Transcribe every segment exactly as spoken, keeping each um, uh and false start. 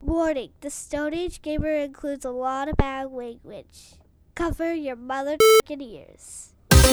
Warning, the Stone Age Gamer includes a lot of bad language. Cover your mother ears.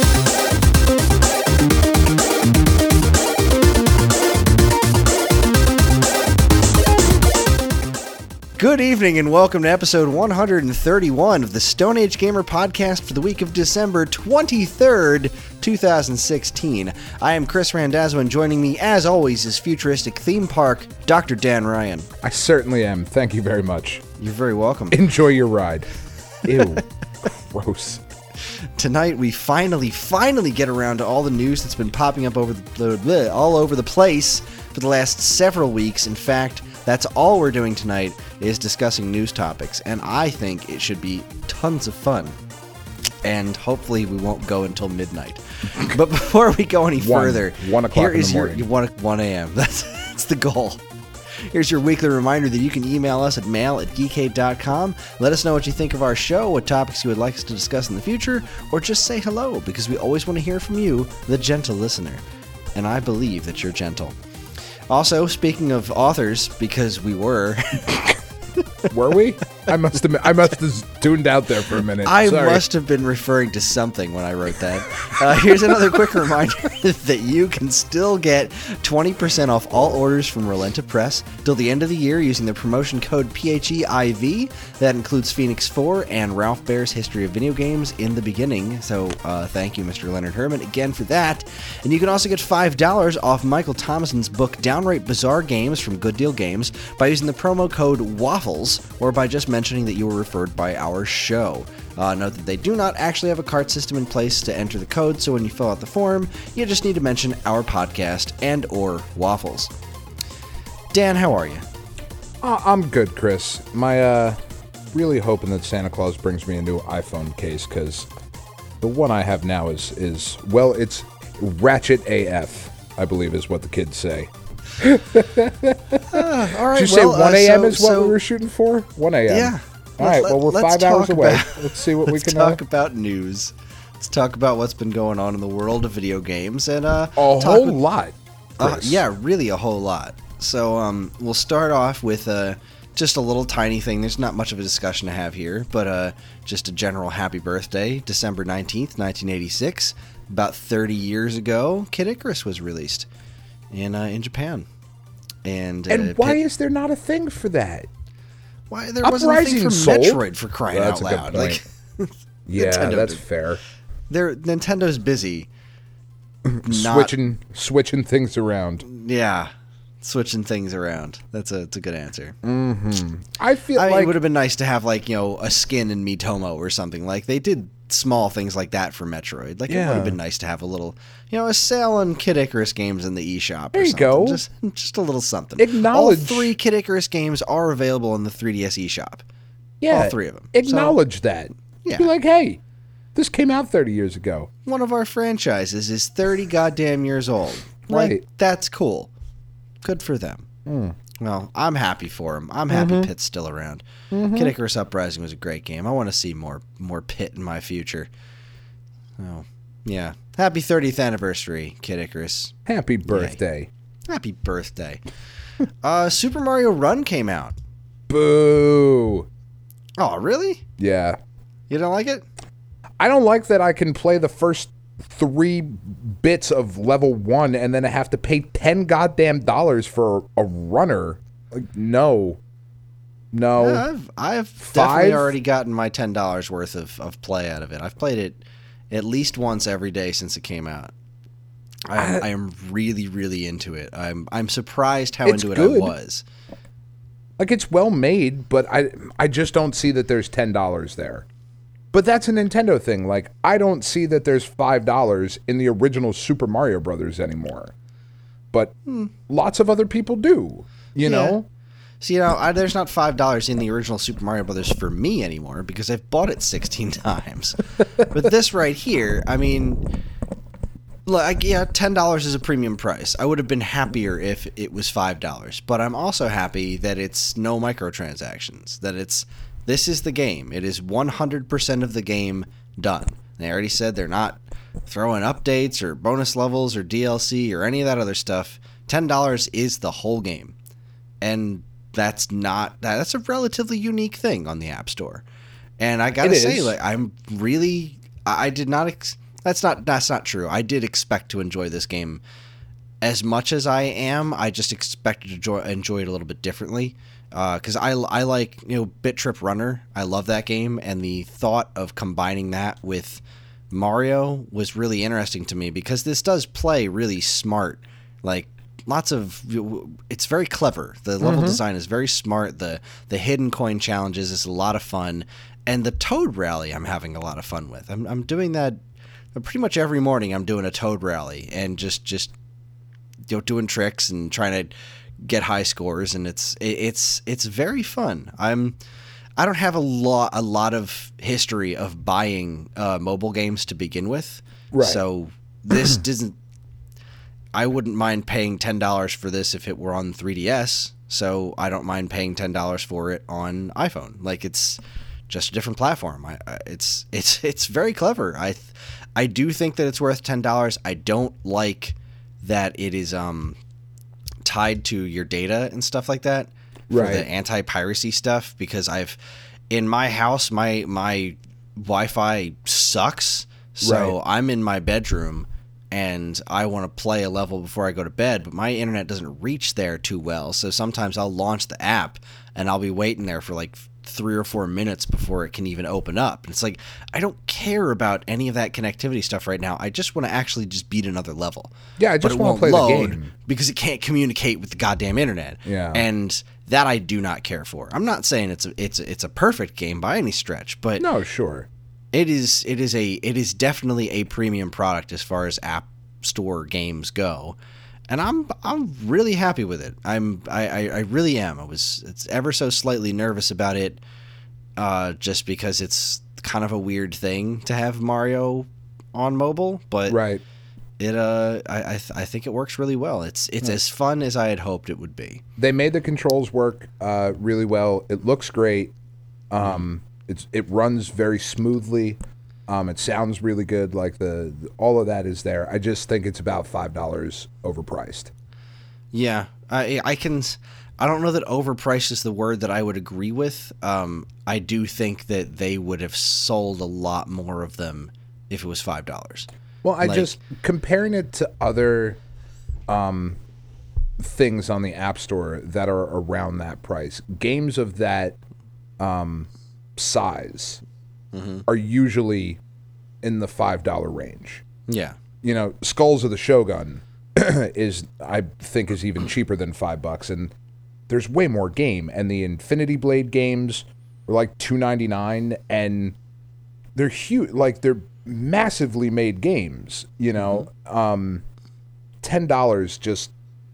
Good evening and welcome to episode one hundred thirty-one of the Stone Age Gamer podcast for the week of December twenty-third, twenty sixteen. I am Chris Randazzo, and joining me as always is futuristic theme park Doctor Dan Ryan. I certainly am. Thank you very much. You're very welcome. Enjoy your ride. Ew. Gross. Tonight we finally, finally get around to all the news that's been popping up over the bleh, all over the place for the last several weeks. In fact, that's all we're doing tonight is discussing news topics, and I think it should be tons of fun. And hopefully we won't go until midnight. But before we go any one, further, one o'clock here in is the morning. your one, one a.m. That's, that's the goal. Here's your weekly reminder that you can email us at mail at geekade dot com. Let us know what you think of our show, what topics you would like us to discuss in the future, or just say hello, because we always want to hear from you, the gentle listener. And I believe that you're gentle. Also, speaking of authors, because we were... Were we? I must have I must have tuned out there for a minute. I Sorry. must have been referring to something when I wrote that. Uh, here's another quick reminder that you can still get twenty percent off all orders from Rolenta Press till the end of the year using the promotion code P H E I V. That includes Phoenix four and Ralph Baer's History of Video Games in the beginning. So uh, thank you, Mister Leonard Herman, again for that. And you can also get five dollars off Michael Thomason's book Downright Bizarre Games from Good Deal Games by using the promo code WAFFLES or by just mentioning that you were referred by our show. Uh, note that they do not actually have a cart system in place to enter the code, so when you fill out the form, you just need to mention our podcast and or Waffles. Dan, how are you? Uh, I'm good, Chris. My uh, really hoping that Santa Claus brings me a new iPhone case, because the one I have now is is well, it's ratchet A F, I believe is what the kids say. uh, all right. Did you well, say one a.m. uh, so, is what so, we were shooting for? one a.m. Yeah. All right, well, we're let's five hours away. About, let's see what we let's can... talk uh, about news. Let's talk about what's been going on in the world of video games. and uh, A talk whole with, lot, uh, yeah, really a whole lot. So um, we'll start off with uh, just a little tiny thing. There's not much of a discussion to have here, but uh, just a general happy birthday. December nineteenth, nineteen eighty-six. About thirty years ago, Kid Icarus was released in, uh, in Japan. And, uh, And why Pit- is there not a thing for that? Why there wasn't Uprising a thing for sold? Metroid for crying Well, that's out a good loud? point. Like, Yeah, Nintendo that's did. fair. They're Nintendo's busy. Not, switching switching things around. yeah, switching things around. That's a, that's a good answer. Mm-hmm. I feel I mean, like it would have been nice to have like you know a skin in Miitomo or something. Like they did small things like that for Metroid. Like it would Yeah. have been nice to have a little, you know, a sale on Kid Icarus games in the eShop. There or you something. go. Just just a little something. Acknowledge- All three Kid Icarus games are available in the three D S eShop. yeah, all three of them. Acknowledge So, that. yeah. Be like, hey, this came out thirty years ago. One of our franchises is thirty goddamn years old. Like, Right. that's cool. Good for them. Mm. Well, I'm happy for him. I'm happy Mhm. Pit's still around. Mhm. Kid Icarus Uprising was a great game. I want to see more more Pit in my future. Oh, yeah. Happy thirtieth anniversary, Kid Icarus. Happy birthday. Happy birthday. uh, Super Mario Run came out. Boo. Oh, really? Yeah. You don't like it? I don't like that I can play the first three bits of level one and then I have to pay ten goddamn dollars for a runner. Like, no. No. Yeah, I've, I've definitely Five? already gotten my ten dollars worth of, of play out of it. I've played it at least once every day since it came out. I am, I- I am really, really into it. I'm I'm surprised how It's into it good. I was. Like, it's well made, but I I just don't see that there's ten dollars there. But that's a Nintendo thing. Like, I don't see that there's five dollars in the original Super Mario Brothers anymore. But Hmm. lots of other people do, you Yeah. know? So, you know, I, there's not five dollars in the original Super Mario Brothers for me anymore because I've bought it sixteen times. But this right here, I mean, like, yeah, ten dollars is a premium price. I would have been happier if it was five dollars. But I'm also happy that it's no microtransactions, that it's, this is the game. It is one hundred percent of the game done. They already said they're not throwing updates or bonus levels or D L C or any of that other stuff. ten dollars is the whole game. And that's not that, that's a relatively unique thing on the App Store. And I gotta It say, is. like, I'm really, I I did not. Ex- that's not that's not true. I did expect to enjoy this game as much as I am. I just expected to enjoy, enjoy it a little bit differently. Because uh, I I like you know Bit Trip Runner. I love that game, and the thought of combining that with Mario was really interesting to me because this does play really smart. Like lots of, it's very clever. The level Mhm. design is very smart. The the hidden coin challenges is a lot of fun. And the Toad Rally, I'm having a lot of fun with. I'm I'm doing that pretty much every morning. I'm doing a Toad Rally and just just you know doing tricks and trying to get high scores, and it's it, it's it's very fun. I'm I don't have a lot a lot of history of buying uh, mobile games to begin with, Right. so this doesn't. I wouldn't mind paying ten dollars for this if it were on three D S. So I don't mind paying ten dollars for it on iPhone. Like it's just a different platform. I, I, it's it's it's very clever. I th- I do think that it's worth ten dollars. I don't like that it is um tied to your data and stuff like that for Right. the anti-piracy stuff, because I've in my house my my Wi-Fi sucks. So Right. I'm in my bedroom and I want to play a level before I go to bed, but my internet doesn't reach there too well. So sometimes I'll launch the app and I'll be waiting there for like three or four minutes before it can even open up. And it's like, I don't care about any of that connectivity stuff right now. I just want to actually just beat another level. Yeah, I But just it want won't to play the load game. because it can't communicate with the goddamn internet. Yeah. And that I do not care for. I'm not saying it's a, it's a, it's a perfect game by any stretch, but No, sure. it is it is a it is definitely a premium product as far as app store games go, and I'm I'm really happy with it. I'm I, I, I really am. I was it's ever so slightly nervous about it, uh, just because it's kind of a weird thing to have Mario on mobile, but Right. it uh I I, th- I think it works really well. It's it's as fun as I had hoped it would be. They made the controls work uh, really well. It looks great. Um, it's it runs very smoothly. Um, it sounds really good. Like the all of that is there. I just think it's about five dollars overpriced. Yeah, I I can. I don't know that overpriced is the word that I would agree with. Um, I do think that they would have sold a lot more of them if it was five dollars. Well, I Like- just comparing it to other um, things on the App Store that are around that price. Games of that um, size are usually in the five dollar range. Yeah, You know, Skulls of the Shogun is, I think, is even cheaper than five bucks, and there's way more game. And the Infinity Blade games are like two ninety nine, and they're huge. Like they're massively made games. You know, um, ten dollars just.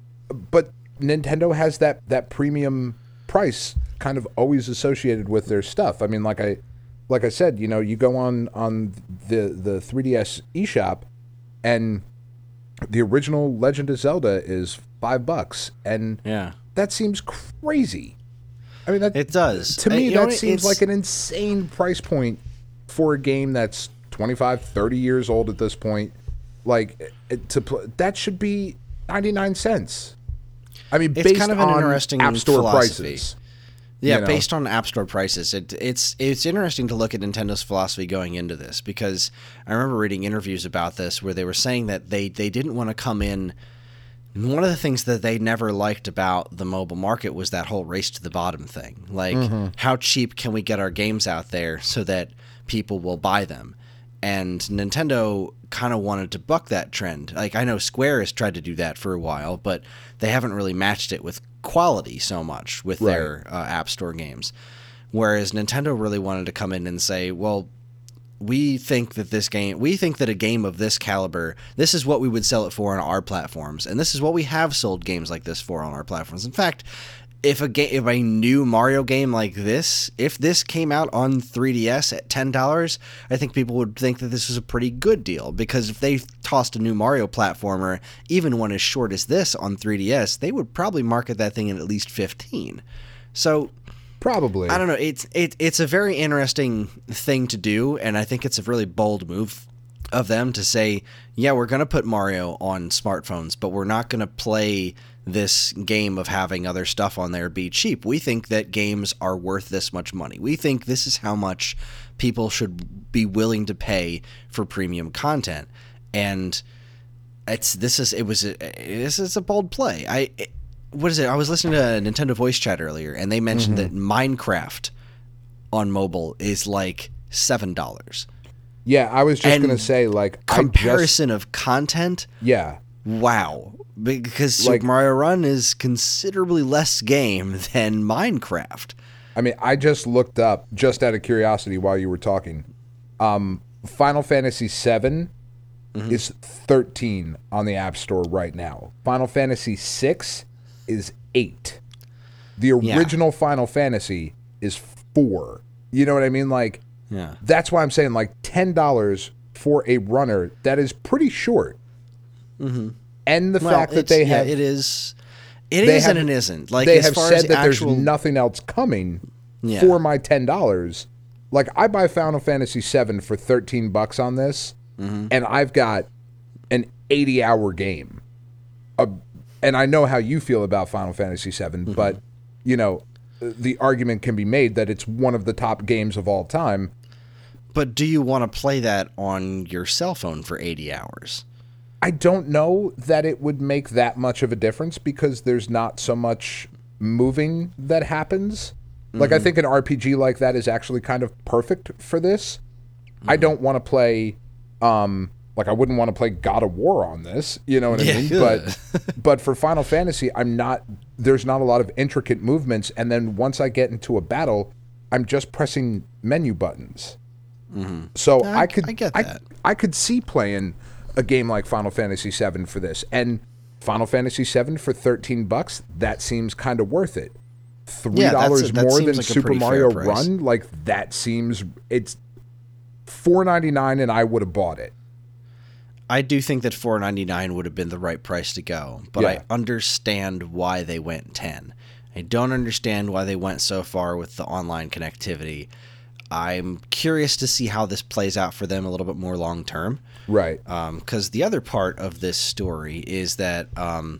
But Nintendo has that that premium price kind of always associated with their stuff. I mean, like I. Like I said, you know, you go on on the the three D S eShop, and the original Legend of Zelda is five bucks, and yeah, that seems crazy. I mean, that it does. to Uh, me you know, that seems it's- like an insane price point for a game that's twenty-five, thirty years old at this point. Like it, to pl- that should be ninety-nine cents. I mean, It's based kind of an on interesting App Store philosophy. prices. Yeah, you know? based on App Store prices, it, it's it's interesting to look at Nintendo's philosophy going into this, because I remember reading interviews about this where they were saying that they, they didn't want to come in. And one of the things that they never liked about the mobile market was that whole race to the bottom thing. Like, how cheap can we get our games out there so that people will buy them? And Nintendo kind of wanted to buck that trend. Like, I know Square has tried to do that for a while, but they haven't really matched it with quality so much with their uh, App Store games. Whereas Nintendo really wanted to come in and say, well, we think that this game, we think that a game of this caliber, this is what we would sell it for on our platforms, and this is what we have sold games like this for on our platforms. In fact, if a game, if a new Mario game like this, if this came out on three D S at ten dollars, I think people would think that this was a pretty good deal, because if they tossed a new Mario platformer, even one as short as this on three D S, they would probably market that thing at at least fifteen. So Probably. I don't know. It's it, it's a very interesting thing to do, and I think it's a really bold move of them to say, yeah, we're going to put Mario on smartphones, but we're not going to play this game of having other stuff on there be cheap. We think that games are worth this much money. We think this is how much people should be willing to pay for premium content. And it's this is it was a, this is a bold play. I it, what is it? I was listening to a Nintendo voice chat earlier, and they mentioned mm-hmm. that Minecraft on mobile is like seven dollars. Yeah, I was just going to say, like... Comparison I just, of content? Yeah. Wow. Because Super like, Mario Run is considerably less game than Minecraft. I mean, I just looked up, just out of curiosity while you were talking, um, Final Fantasy seven mm-hmm. is thirteen on the App Store right now. Final Fantasy six is eight. The original yeah. Final Fantasy is four. You know what I mean? Like... Yeah, that's why I'm saying like ten dollars for a runner that is pretty short, mm-hmm. and the well, fact that they yeah, have it is, it is have, and it isn't. Like they as have far said as that actual... there's nothing else coming yeah. for my ten dollars. Like I buy Final Fantasy seven for thirteen bucks on this, mm-hmm. and I've got an eighty hour game, uh, and I know how you feel about Final Fantasy seven, mm-hmm. but you know. The argument can be made that it's one of the top games of all time. But do you want to play that on your cell phone for eighty hours? I don't know that it would make that much of a difference because there's not so much moving that happens. Mm-hmm. Like, I think an R P G like that is actually kind of perfect for this. Mm-hmm. I don't want to play... Um, like, I wouldn't want to play God of War on this, you know what I yeah, mean? But but for Final Fantasy, I'm not... There's not a lot of intricate movements, and then once I get into a battle, I'm just pressing menu buttons. Mm-hmm. So I, I could I, get that. I, I could see playing a game like Final Fantasy seven for this, and Final Fantasy seven for thirteen bucks. That seems kind of worth it. Three dollars yeah, more than like Super Mario Run, like that seems it's four ninety-nine, and I would have bought it. I do think that four ninety-nine would have been the right price to go, but yeah. I understand why they went ten. I don't understand why they went so far with the online connectivity. I'm curious to see how this plays out for them a little bit more long term. Right. Because um, the other part of this story is that um,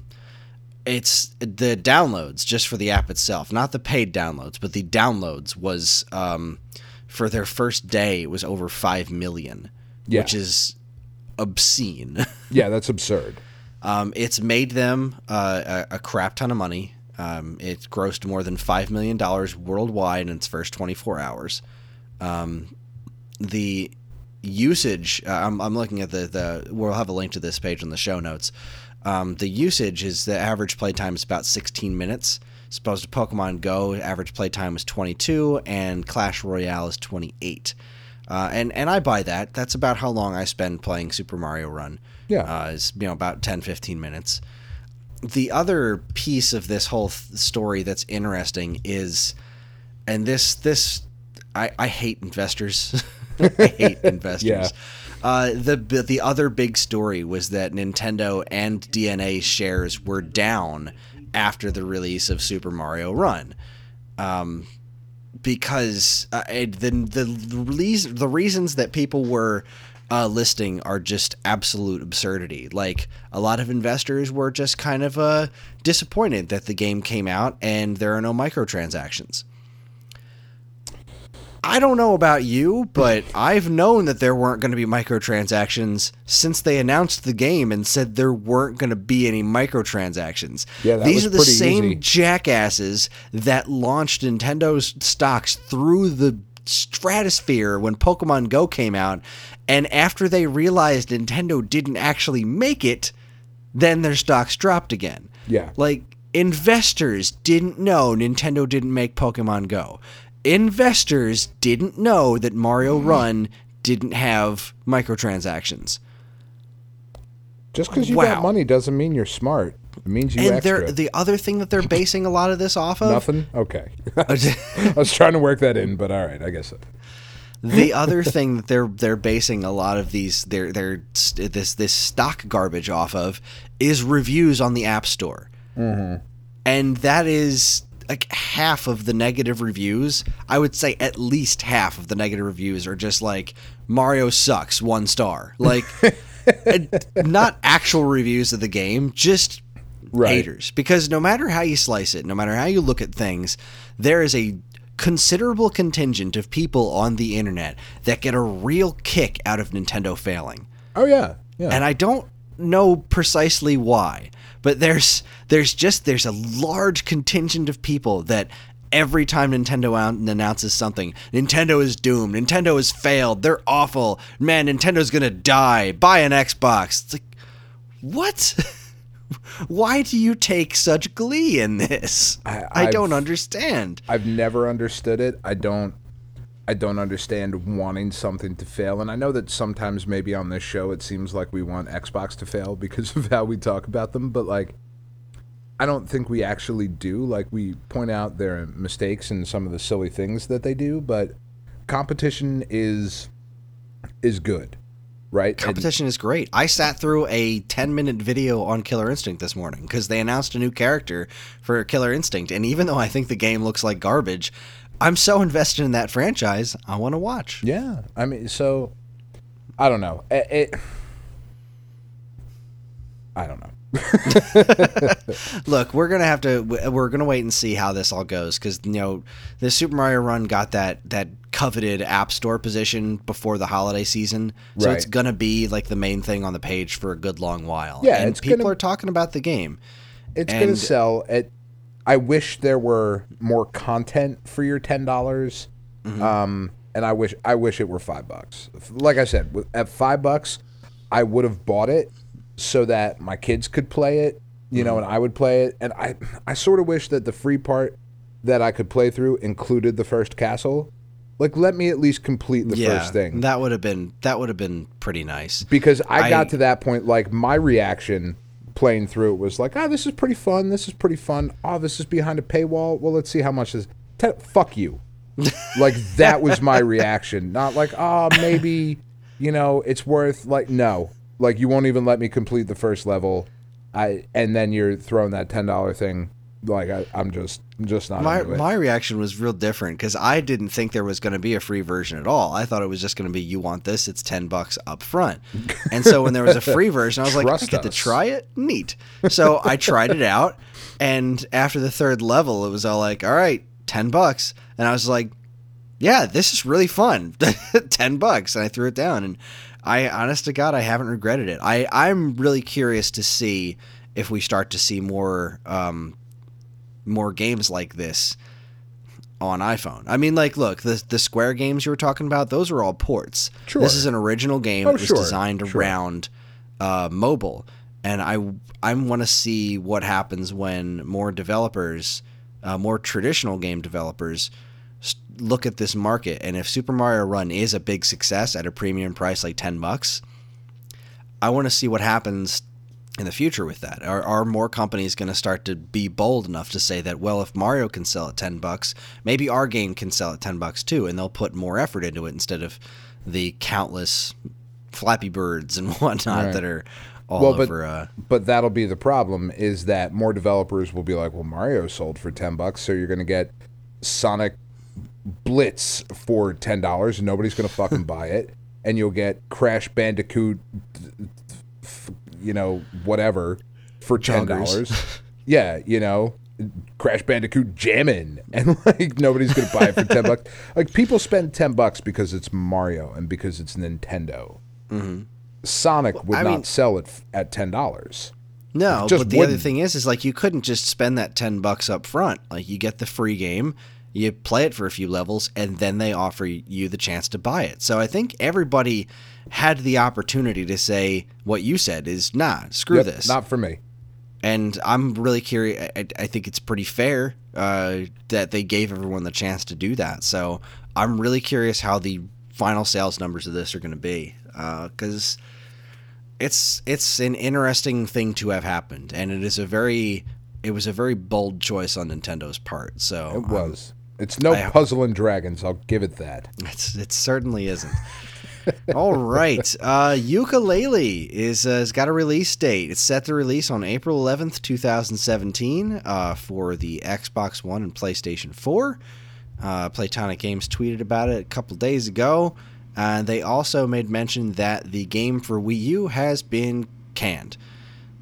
it's the downloads just for the app itself, not the paid downloads, but the downloads was um, for their first day it was over five million, yeah. which is obscene. Yeah, that's absurd. Um, it's made them uh, a, a crap ton of money. Um, it grossed more than five million dollars worldwide in its first twenty-four hours. Um, the usage, uh, I'm, I'm looking at the, the, we'll have a link to this page in the show notes. Um, the usage is the average playtime is about sixteen minutes. As opposed to Pokemon Go, average playtime is twenty-two, and Clash Royale is twenty-eight. Uh, and, and I buy that. That's about how long I spend playing Super Mario Run. Yeah. Uh, is, you know, about ten, fifteen minutes. The other piece of this whole th- story that's interesting is, and this, this, I, I hate investors. I hate investors. Yeah. Uh, the the other big story was that Nintendo and D N A shares were down after the release of Super Mario Run. Um, because uh, the the release, the reasons that people were uh, listing are just absolute absurdity. Like, a lot of investors were just kind of uh, disappointed that the game came out and there are no microtransactions. I don't know about you, but I've known that there weren't going to be microtransactions since they announced the game and said there weren't going to be any microtransactions. Yeah, that These was are the pretty same easy. jackasses that launched Nintendo's stocks through the stratosphere when Pokemon Go came out, and after they realized Nintendo didn't actually make it, then their stocks dropped again. Yeah. Like, investors didn't know Nintendo didn't make Pokemon Go. Investors didn't know that Mario Run didn't have microtransactions. Just because you Wow. got money doesn't mean you're smart. It means you And extra. they're, the other thing that they're basing a lot of this off of... Nothing? Okay. I was trying to work that in, but all right, I guess so. The other thing that they're they're basing a lot of these their their this this stock garbage off of is reviews on the App Store. Mm-hmm. And that is... like half of the negative reviews, I would say at least half of the negative reviews are just like, Mario sucks, one star. Like, not actual reviews of the game, just Right. haters. Because no matter how you slice it, no matter how you look at things, there is a considerable contingent of people on the internet that get a real kick out of Nintendo failing. Oh, yeah. Yeah. And I don't know precisely why, but there's there's just there's a large contingent of people that every time Nintendo out- announces something, Nintendo is doomed, Nintendo has failed, they're awful, man, Nintendo's gonna die, buy an Xbox. It's like, what? Why do you take such glee in this? I, I don't I've- understand. I've never understood it. I don't I don't understand wanting something to fail. And I know that sometimes maybe on this show it seems like we want Xbox to fail because of how we talk about them, but like I don't think we actually do. Like we point out their mistakes and some of the silly things that they do, but competition is is good. Right? Competition is great. I sat through a ten-minute video on Killer Instinct this morning because they announced a new character for Killer Instinct, and even though I think the game looks like garbage, I'm so invested in that franchise, I want to watch. Yeah. I mean, so I don't know. It, it I don't know. Look, we're gonna have to. We're gonna wait and see how this all goes because you know the Super Mario Run got that that coveted App Store position before the holiday season, so Right. it's gonna be like the main thing on the page for a good long while. Yeah, and it's people gonna- are talking about the game. It's going to And- sell. It, I wish there were more content for your ten dollars, Mm-hmm. um, and I wish I wish it were five bucks. Like I said, with, at five bucks, I would have bought it so that my kids could play it, you know, Mm-hmm. and I would play it. And I I sort of wish that the free part that I could play through included the first castle. Like, let me at least complete the yeah, first thing. that would have been that would have been pretty nice. Because I, I- got to that point, like, my reaction playing through it was like, oh, this is pretty fun. This is pretty fun. Oh, this is behind a paywall. Well, let's see how much this. Ten, fuck you. Like, that was my reaction. Not like, oh, maybe, you know, it's worth, like, no. Like, you won't even let me complete the first level. I And then you're throwing that ten dollars thing. Like, I, I'm just I'm just not My into it. my reaction was real different because I didn't think there was going to be a free version at all. I thought it was just going to be you want this, it's ten bucks up front. And so when there was a free version, I was like, I Trust get to us. try it, neat. So I tried it out, and after the third level, it was all like, all right, ten bucks, and I was like, yeah, this is really fun, ten bucks, and I threw it down, and I, honest to God, I haven't regretted it. I I'm really curious to see if we start to see more. Um, more games like this on iPhone. I mean, like, look, the the Square games you were talking about, those are all ports. Sure. This is an original game Oh, that was sure, designed sure. around uh, mobile, and I I want to see what happens when more developers, uh, more traditional game developers, s- look at this market, and if Super Mario Run is a big success at a premium price like ten bucks, I want to see what happens in the future with that. Are, are more companies going to start to be bold enough to say that, well, if Mario can sell at ten bucks, maybe our game can sell at ten bucks too, and they'll put more effort into it instead of the countless Flappy Birds and whatnot Right. that are all Well, but- over. Uh, But that'll be the problem, is that more developers will be like, well, Mario sold for ten bucks, so you're going to get Sonic Blitz for ten dollars, and nobody's going to fucking buy it. And you'll get Crash Bandicoot, you know, whatever, for ten dollars. Yeah, you know, Crash Bandicoot Jammin', and like nobody's going to buy it for ten bucks. Like, people spend ten bucks because it's Mario and because it's Nintendo. Mm-hmm. Sonic would I not mean- sell it f- at ten dollars. No, just but the other wouldn't. thing is, is like you couldn't just spend that ten bucks up front. Like you get the free game, you play it for a few levels, and then they offer you the chance to buy it. So I think everybody had the opportunity to say what you said is, nah, screw Yep, this. Not for me. And I'm really curious. I, I think it's pretty fair uh, that they gave everyone the chance to do that. So I'm really curious how the final sales numbers of this are going to be, because it's it's an interesting thing to have happened, and it is a very it was a very bold choice on Nintendo's part. So It um, was. It's no I- Puzzle and Dragons. I'll give it that. It's, it certainly isn't. All right. Uh, Yooka-Laylee is, uh, has got a release date. It's set to release on April eleventh, twenty seventeen uh, for the Xbox One and PlayStation four. Uh, Playtonic Games tweeted about it a couple days ago. And they also made mention that the game for Wii U has been canned.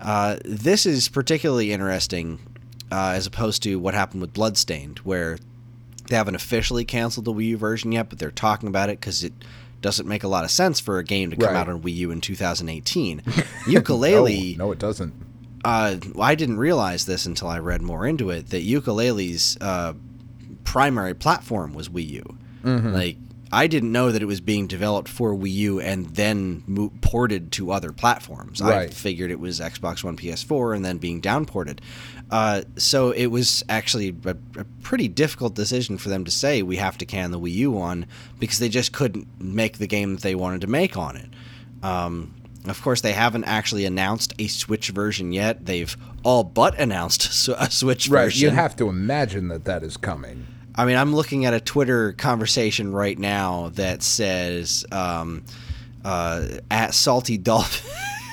Uh, this is particularly interesting uh, as opposed to what happened with Bloodstained, where they haven't officially canceled the Wii U version yet, but they're talking about it because it doesn't make a lot of sense for a game to come Right. out on Wii U in two thousand eighteen. Yooka-Laylee, no, no, it doesn't. uh, I didn't realize this until I read more into it, that Yooka-Laylee's uh, primary platform was Wii U. Mm-hmm. Like, I didn't know that it was being developed for Wii U and then mo- ported to other platforms. I Right. figured it was Xbox One, P S four, and then being downported. Uh, so it was actually a, a pretty difficult decision for them to say we have to can the Wii U one, because they just couldn't make the game that they wanted to make on it. Um, of course, they haven't actually announced a Switch version yet. They've all but announced a Switch Right, version. you have to imagine that that is coming. I mean, I'm looking at a Twitter conversation right now that says, um, uh, at Salty Dolphin.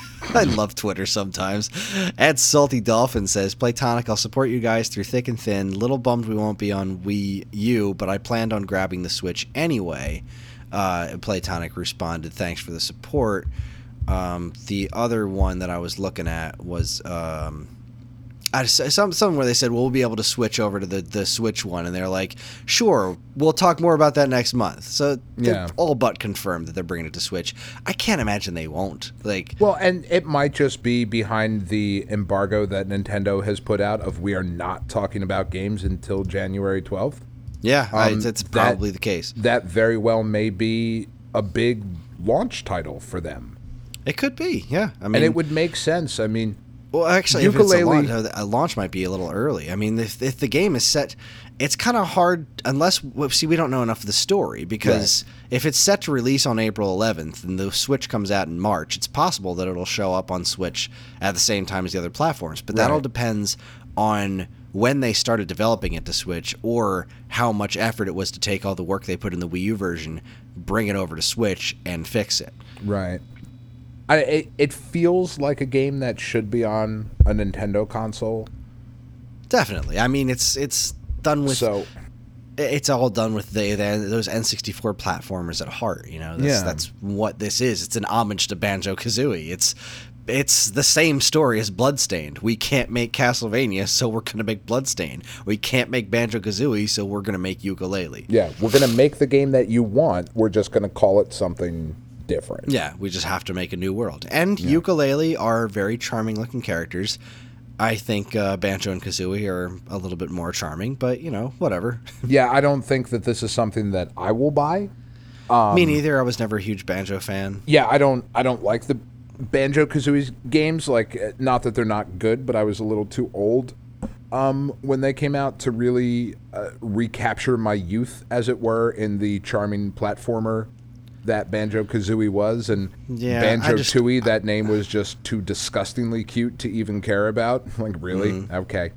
I love Twitter sometimes. At Salty Dolphin says, Playtonic, I'll support you guys through thick and thin. Little bummed we won't be on Wii U, but I planned on grabbing the Switch anyway. Uh, Playtonic responded, thanks for the support. Um, the other one that I was looking at was... Um, I, some something where they said, well, we'll be able to switch over to the, the Switch one, and they're like, sure, we'll talk more about that next month. So they're Yeah. all but confirmed that they're bringing it to Switch. I can't imagine they won't. Like, Well, and it might just be behind the embargo that Nintendo has put out of we are not talking about games until January twelfth. yeah, I, Um, that's that- probably the case. That very well may be a big launch title for them. It could be, yeah. I mean, And it would make sense. I mean, well, actually, if it's a Yooka-Laylee- launch, a launch might be a little early. I mean, if, if the game is set, it's kind of hard unless well, see we don't know enough of the story, because if it's set to release on April eleventh and the Switch comes out in March, it's possible that it'll show up on Switch at the same time as the other platforms. But that all Right. depends on when they started developing it to Switch, or how much effort it was to take all the work they put in the Wii U version, bring it over to Switch, and fix it. right. I, it, it feels like a game that should be on a Nintendo console. Definitely. I mean, it's it's done with. So, It's all done with the, the those N sixty-four platformers at heart, you know. That's, Yeah. that's what this is. It's an homage to Banjo-Kazooie. It's it's the same story as Bloodstained. We can't make Castlevania, so we're going to make Bloodstained. We can't make Banjo-Kazooie, so we're going to make Yooka-Laylee. yeah, we're going to make the game that you want. We're just going to call it something different. Yeah, we just have to make a new world. And Yooka-Laylee are very charming-looking characters. I think uh, Banjo and Kazooie are a little bit more charming, but, you know, whatever. Yeah, I don't think that this is something that I will buy. Me neither. I was never a huge Banjo fan. Yeah, I don't I don't like the Banjo-Kazooie games, like uh, not that they're not good, but I was a little too old um, when they came out to really uh, recapture my youth, as it were, in the charming platformer that Banjo-Kazooie was, and Yeah, I just- Banjo-Tooie, that name was just too disgustingly cute to even care about. Like, really? Mm-hmm. Okay.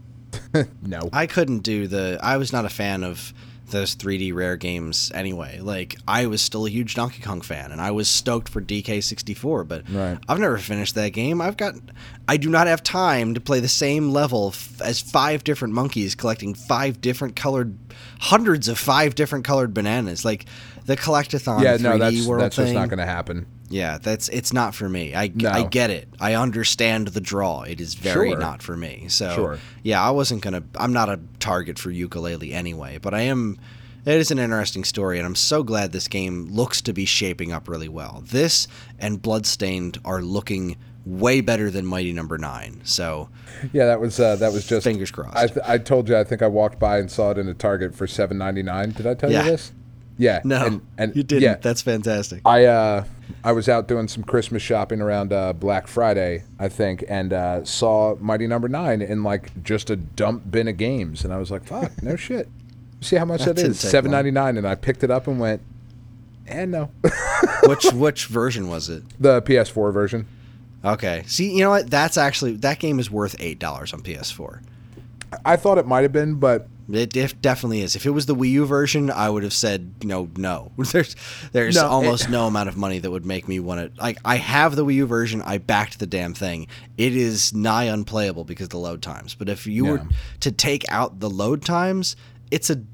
No. I couldn't do the. I was not a fan of those three D Rare games anyway. Like, I was still a huge Donkey Kong fan, and I was stoked for D K sixty-four, but Right. I've never finished that game. I've got. I do not have time to play the same level f- as five different monkeys collecting five different colored, hundreds of five different colored bananas. Like, the Collectathon Yeah, three D no, that's World that's thing. just not going to happen. Yeah, that's it's not for me. I, No. I get it. I understand the draw. It is very Sure. not for me. So Sure. yeah, I wasn't gonna. I'm not a target for Yooka-Laylee anyway. But I am. It is an interesting story, and I'm so glad this game looks to be shaping up really well. This and Bloodstained are looking way better than Mighty Number Nine. So Yeah, that was uh, that was just Fingers crossed. I, th- I told you I think I walked by and saw it in a Target for seven ninety nine. Did I tell Yeah. you this? Yeah. no, and, and you didn't. Yeah, That's fantastic. I uh I was out doing some Christmas shopping around uh, Black Friday, I think, and uh, saw Mighty Number Nine in like just a dump bin of games, and I was like, "Fuck, no shit." See how much That that didn't is? take Seven ninety nine, and I picked it up and went, "And no." which which version was it? The P S four version. Okay. See, you know what? That's actually that game is worth eight dollars on P S four. I thought it might have been, but It def- definitely is. If it was the Wii U version, I would have said no, no. There's there's No, almost it- no amount of money that would make me want to. Like, I have the Wii U version. I backed the damn thing. It is nigh unplayable because of the load times. But if you were Yeah. to take out the load times, it's a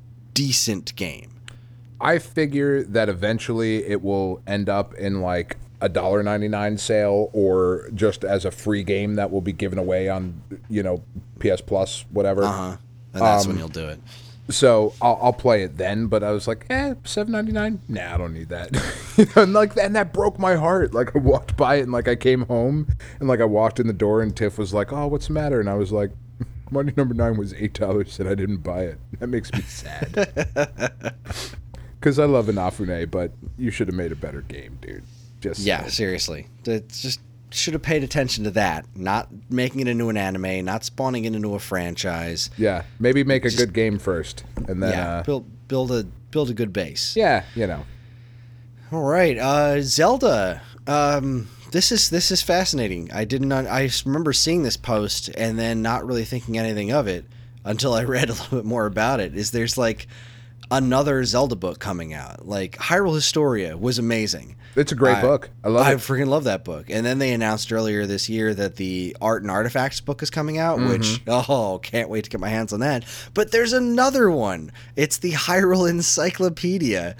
decent game. I figure that eventually it will end up in like a dollar ninety nine sale or just as a free game that will be given away on, you know, P S Plus, whatever. Uh huh. And that's Um, when you'll do it. So I'll, I'll play it then, but I was like, eh, seven ninety nine. Nah, I don't need that. You know, and like, and that broke my heart. Like I walked by it, and like I came home, and like I walked in the door, and Tiff was like, "Oh, what's the matter?" And I was like, "Money number nine was eight dollars, and I didn't buy it." That makes me sad. Because I love Inafune, but you should have made a better game, dude. Just Yeah, so. seriously. It's just should have paid attention to that. Not making it into an anime, not spawning it into a franchise. Yeah, maybe make a Just- good game first, and then yeah, uh, build build a build a good base. yeah, you know. All right, uh, Zelda. Um, this is this is fascinating. I did not. I s- remember seeing this post and then not really thinking anything of it until I read a little bit more about it. Is there's like another Zelda book coming out? Like Hyrule Historia was amazing. It's a great I- book. I love I it. freaking love that book. And then they announced earlier this year that the Art and Artifacts book is coming out, Mm-hmm. which, oh, can't wait to get my hands on that. But there's another one. It's the Hyrule Encyclopedia.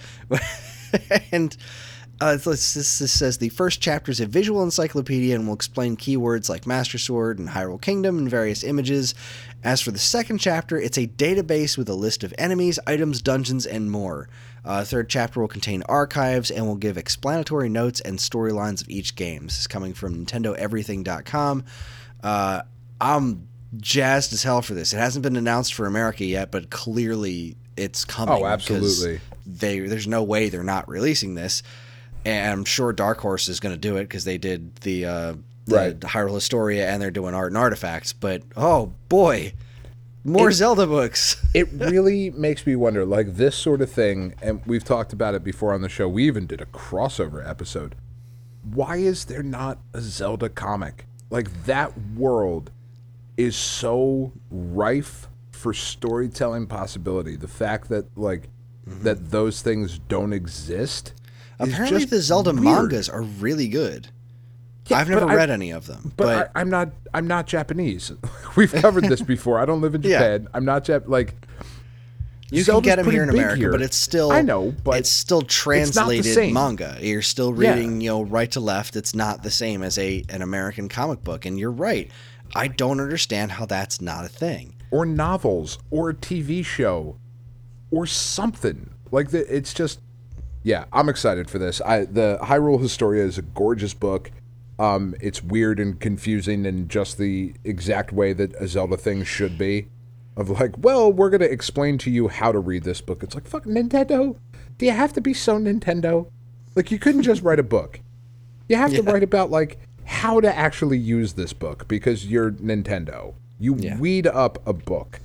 and uh, this, this, this says the first chapter is a visual encyclopedia and will explain keywords like Master Sword and Hyrule Kingdom and various images. As for the second chapter, it's a database with a list of enemies, items, dungeons, and more. Uh, third chapter will contain archives and will give explanatory notes and storylines of each game. This is coming from Nintendo Everything dot com. Uh, I'm jazzed as hell for this. It hasn't been announced for America yet, but clearly it's coming. Oh, absolutely. They, there's no way they're not releasing this. And I'm sure Dark Horse is going to do it because they did the, uh, the Right. Hyrule Historia and they're doing Art and Artifacts. But, oh, boy, more It- Zelda books. It really makes me wonder, like this sort of thing, and we've talked about it before on the show. We even did a crossover episode. Why is there not a Zelda comic? Like that world is so rife for storytelling possibility. The fact that like that those things don't exist. is Apparently just the Zelda weird. mangas are really good. Yeah, I've never but I- read any of them. But, But, I, I'm not. I'm not Japanese. We've covered this before. I don't live in Yeah. Japan. I'm not Jap. Like you Zelda's can get them pretty here in big America, here. but it's still I know, but it's still not the translated same. manga. You're still Yeah. reading, you know, right to left. It's not the same as a an American comic book. And you're right. I don't understand how that's not a thing. or novels or a T V show or something like that. It's just, yeah, I'm excited for this. I the Hyrule Historia is a gorgeous book. Um, it's weird and confusing in just the exact way that a Zelda thing should be. Of like, well, we're gonna explain to you how to read this book. It's like, fuck Nintendo. Do you have to be so Nintendo? Like, you couldn't just write a book. You have to Yeah. write about like how to actually use this book because you're Nintendo. You Yeah. weed up a book.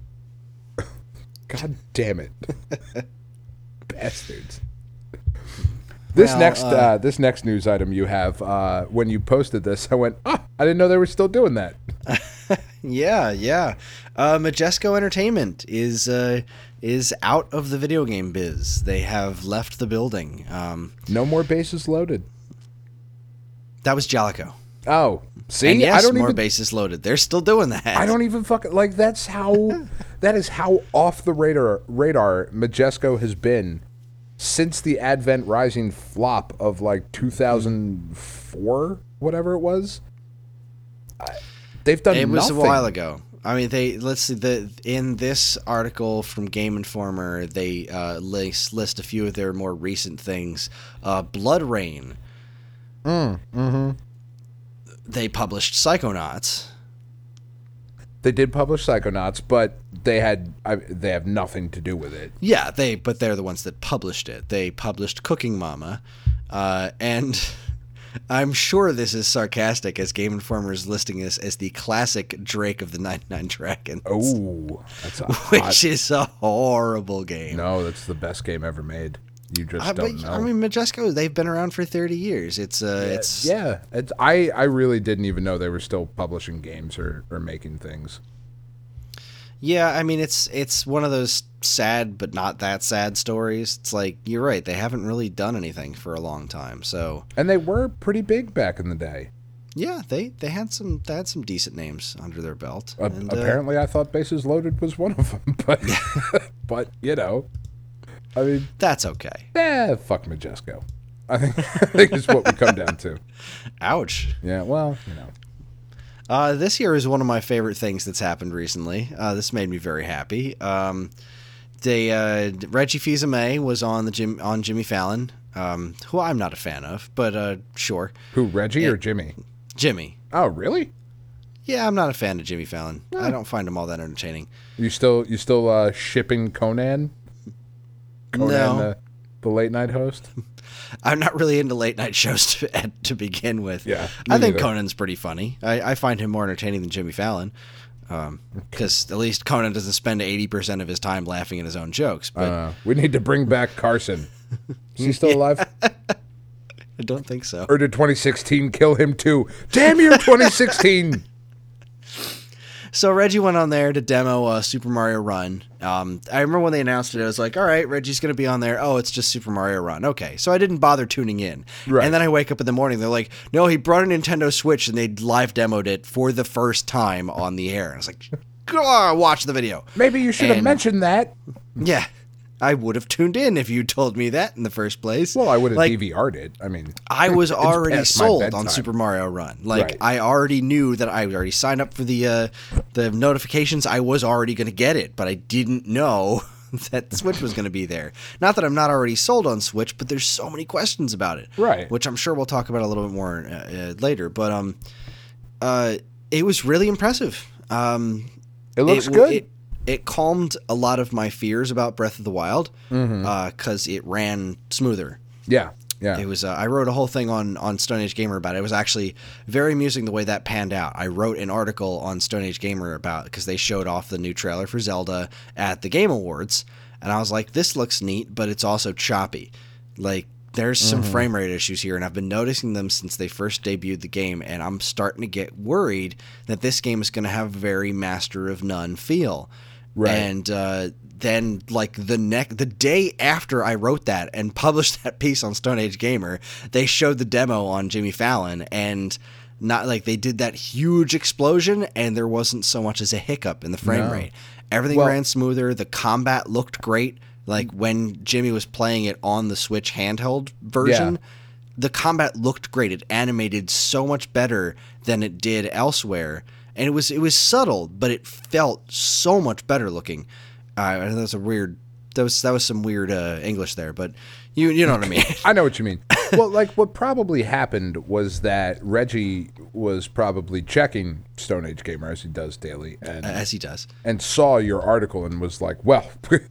God damn it, bastards! This Well, next, uh, uh, this next news item you have. Uh, when you posted this, I went, "Oh, I didn't know they were still doing that." Yeah, yeah. Uh, Majesco Entertainment is uh, is out of the video game biz. They have left the building. Um, No more bases loaded. that was Jalico. Oh, see, and yes, I don't more even. bases loaded. They're still doing that. I don't even fucking like. That's how. That is how off the radar radar Majesco has been since the Advent Rising flop of like two thousand four, whatever it was. I, they've done. It was nothing. a while ago. I mean, they let's see. The in this article from Game Informer, they uh, list list a few of their more recent things. Uh, Blood Rain. Mm, mm-hmm. They published Psychonauts. They did publish Psychonauts, but they had I, they have nothing to do with it. Yeah, they but they're the ones that published it. They published Cooking Mama, uh, and I'm sure this is sarcastic as Game Informer is listing this as the classic Drake of the ninety-nine Dragons. Oh, that's a Which hot. is a horrible game. No, that's the best game ever made. You just I, don't but, know. I mean, Majesco, they've been around for thirty years. It's uh, it's yeah, it's, I I really didn't even know they were still publishing games or, or making things. yeah. I mean, it's it's one of those sad but not that sad stories. It's like you're right; they haven't really done anything for a long time. So And they were pretty big back in the day. yeah, they they had some they had some decent names under their belt. A- and, uh, apparently, I thought Bases Loaded was one of them, but but you know, I mean, that's okay. eh, fuck Majesco. I think I think is what we come down to. Ouch. Yeah, well, you know. Uh, this year is one of my favorite things that's happened recently. Uh, this made me very happy. Um, they uh, Reggie Fils-Aimé was on the Jim on Jimmy Fallon, um, who I'm not a fan of, but uh, sure. Who, Reggie Yeah. or Jimmy? Jimmy. Oh, really? Yeah, I'm not a fan of Jimmy Fallon. I don't find him all that entertaining. You still you still uh, shipping Conan? Conan, No. the, the late night host? I'm not really into late night shows to to begin with. Yeah, I me think neither. Conan's pretty funny. I, I find him more entertaining than Jimmy Fallon, because at least Conan doesn't spend eighty percent of his time laughing at his own jokes. But Uh, we need to bring back Carson. Is he still alive? I don't think so. Or did twenty sixteen kill him too? Damn you, twenty sixteen! So Reggie went on there to demo uh, Super Mario Run. Um, I remember when they announced it, I was like, all right, Reggie's going to be on there. Oh, it's just Super Mario Run. Okay. So I didn't bother tuning in. Right. And then I wake up in the morning. They're like, no, he brought a Nintendo Switch and they live demoed it for the first time on the air. And I was like, "Gah, watch the video. Maybe you should have And- mentioned that. Yeah. I would have tuned in if you told me that in the first place. Well, I would have like, D V R'd it. I mean, I was it's already past my sold bedtime. on Super Mario Run. Like Right. I already knew that I already signed up for the uh, the notifications. I was already going to get it, but I didn't know that Switch was going to be there. Not that I'm not already sold on Switch, but there's so many questions about it. Right. Which I'm sure we'll talk about a little bit more uh, uh, later. But um, uh, it was really impressive. Um, It looks it, good. It, it calmed a lot of my fears about Breath of the Wild because it ran smoother. yeah, yeah. It was. Uh, I wrote a whole thing on on Stone Age Gamer about it. It was actually very amusing the way that panned out. I wrote an article on Stone Age Gamer about because they showed off the new trailer for Zelda at the Game Awards, and I was like, "This looks neat, but it's also choppy. Like, there's some frame rate issues here, and I've been noticing them since they first debuted the game, and I'm starting to get worried that this game is going to have a very Master of None feel." Right. And uh, then, like the next, the day after I wrote that and published that piece on Stone Age Gamer, they showed the demo on Jimmy Fallon, and not like they did that huge explosion, and there wasn't so much as a hiccup in the frame No. rate. Everything Well- ran smoother. The combat looked great. Like when Jimmy was playing it on the Switch handheld version. Yeah. The combat looked great. It animated so much better than it did elsewhere, and it was it was subtle, but it felt so much better looking. Uh, I know that's a weird. That was that was some weird uh, English there, but you you know what I mean. I know what you mean. Well, like what probably happened was that Reggie was probably checking Stone Age Gamer as he does daily, and As he does. and saw your article and was like, "Well,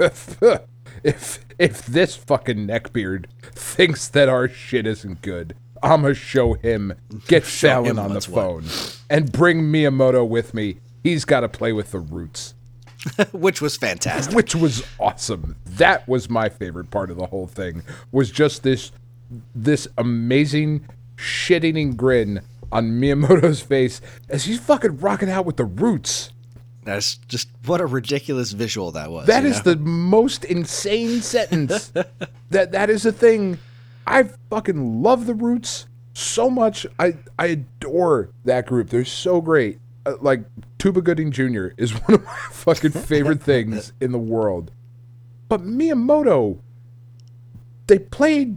if if this fucking neckbeard thinks that our shit isn't good, I'ma show him. Get Fallon him on the what's what." phone and bring Miyamoto with me. He's got to play with the roots." Which was fantastic. Which was awesome. That was my favorite part of the whole thing. Was just this this amazing shit-eating grin on Miyamoto's face as he's fucking rocking out with the roots. That's just what a ridiculous visual that was. That you is know? the most insane sentence. that that is a thing. I fucking love the Roots so much. I I adore that group. They're so great. Uh, like Tuba Gooding Junior is one of my fucking favorite things in the world. But Miyamoto, they played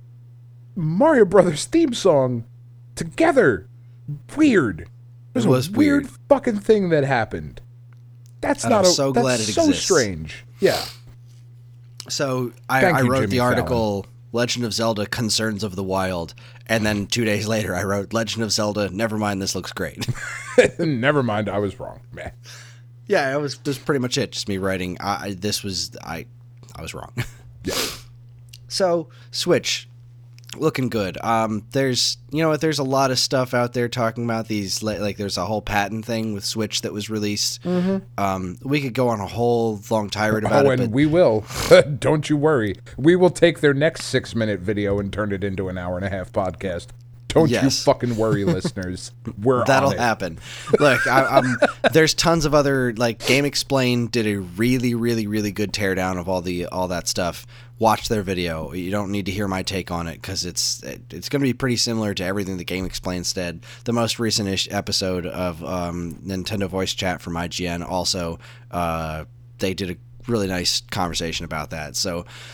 Mario Brothers theme song together. Weird. There's It was a weird, weird. fucking thing that happened. That's And not I'm a, so that's glad it so exists. strange. Yeah. So I, Thank I you, wrote Jimmy the article Legend of Zelda Concerns of the Wild, and then two days later I wrote Legend of Zelda Never mind, this looks great. Never mind, I was wrong. Meh. Yeah, that was just pretty much it. Just me writing. I, I- this was I, I was wrong. Yeah. So Switch, looking good. Um, there's you know what? There's a lot of stuff out there talking about these. li- Like there's a whole patent thing with Switch that was released. Mm-hmm. Um, we could go on a whole long tirade about Oh, it. and But we will. Don't you worry. We will take their next six minute video and turn it into an hour and a half podcast. Don't you Yes. fucking worry, listeners. We're That'll on it. happen. Look, I, I'm, there's tons of other like Game Explain did a really, really, really good teardown of all the all that stuff. Watch their video. You don't need to hear my take on it because it's it, it's going to be pretty similar to everything the Game Explain said. The most recent ish episode of um, Nintendo Voice Chat from I G N also uh, they did a really nice conversation about that. So.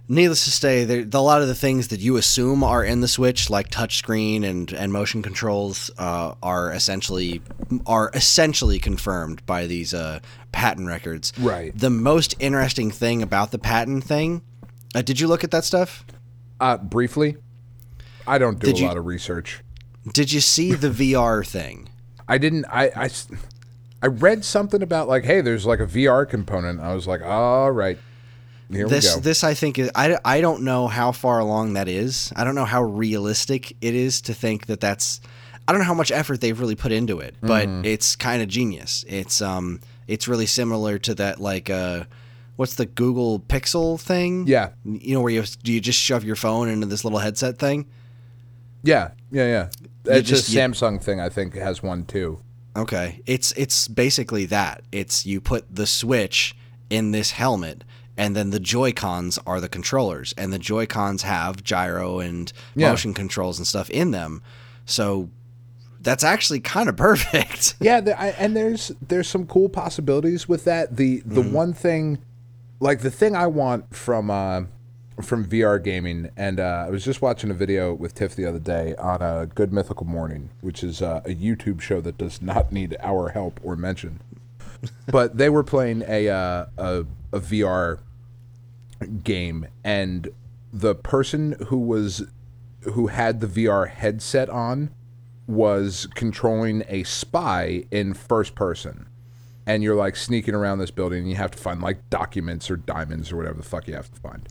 needless to say, there, a lot of the things that you assume are in the Switch, like touchscreen and, and motion controls, uh, are essentially are essentially confirmed by these uh, patent records. Right. The most interesting thing about the patent thing, uh, did you look at that stuff? Uh, briefly, I don't do Did a you- lot of research. Did you see the V R thing? I didn't. I, I s- I read something about like, hey, there's like a V R component. I was like, all right, here This we go. this I think is I, I don't know how far along that is. I don't know how realistic it is to think that that's I don't know how much effort they've really put into it, but Mm-hmm. it's kind of genius. It's um it's really similar to that like uh what's the Google Pixel thing? Yeah. You know where you do you just shove your phone into this little headset thing? Yeah, yeah, yeah. It's just- a you- Samsung thing. I think has one too. Okay. It's it's basically that. It's you put the Switch in this helmet and then the Joy-Cons are the controllers and the Joy-Cons have gyro and Yeah. motion controls and stuff in them. So that's actually kind of perfect. Yeah, the, I, and there's there's some cool possibilities with that. The the Mm-hmm. one thing, like the thing I want from uh, from V R gaming, and uh, I was just watching a video with Tiff the other day on a Good Mythical Morning, which is uh, a YouTube show that does not need our help or mention. But they were playing a uh, a, a V R game, and the person who was who had the V R headset on was controlling a spy in first person. And you're like sneaking around this building and you have to find like documents or diamonds or whatever the fuck you have to find.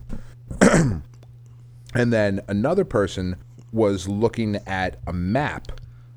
And then another person was looking at a map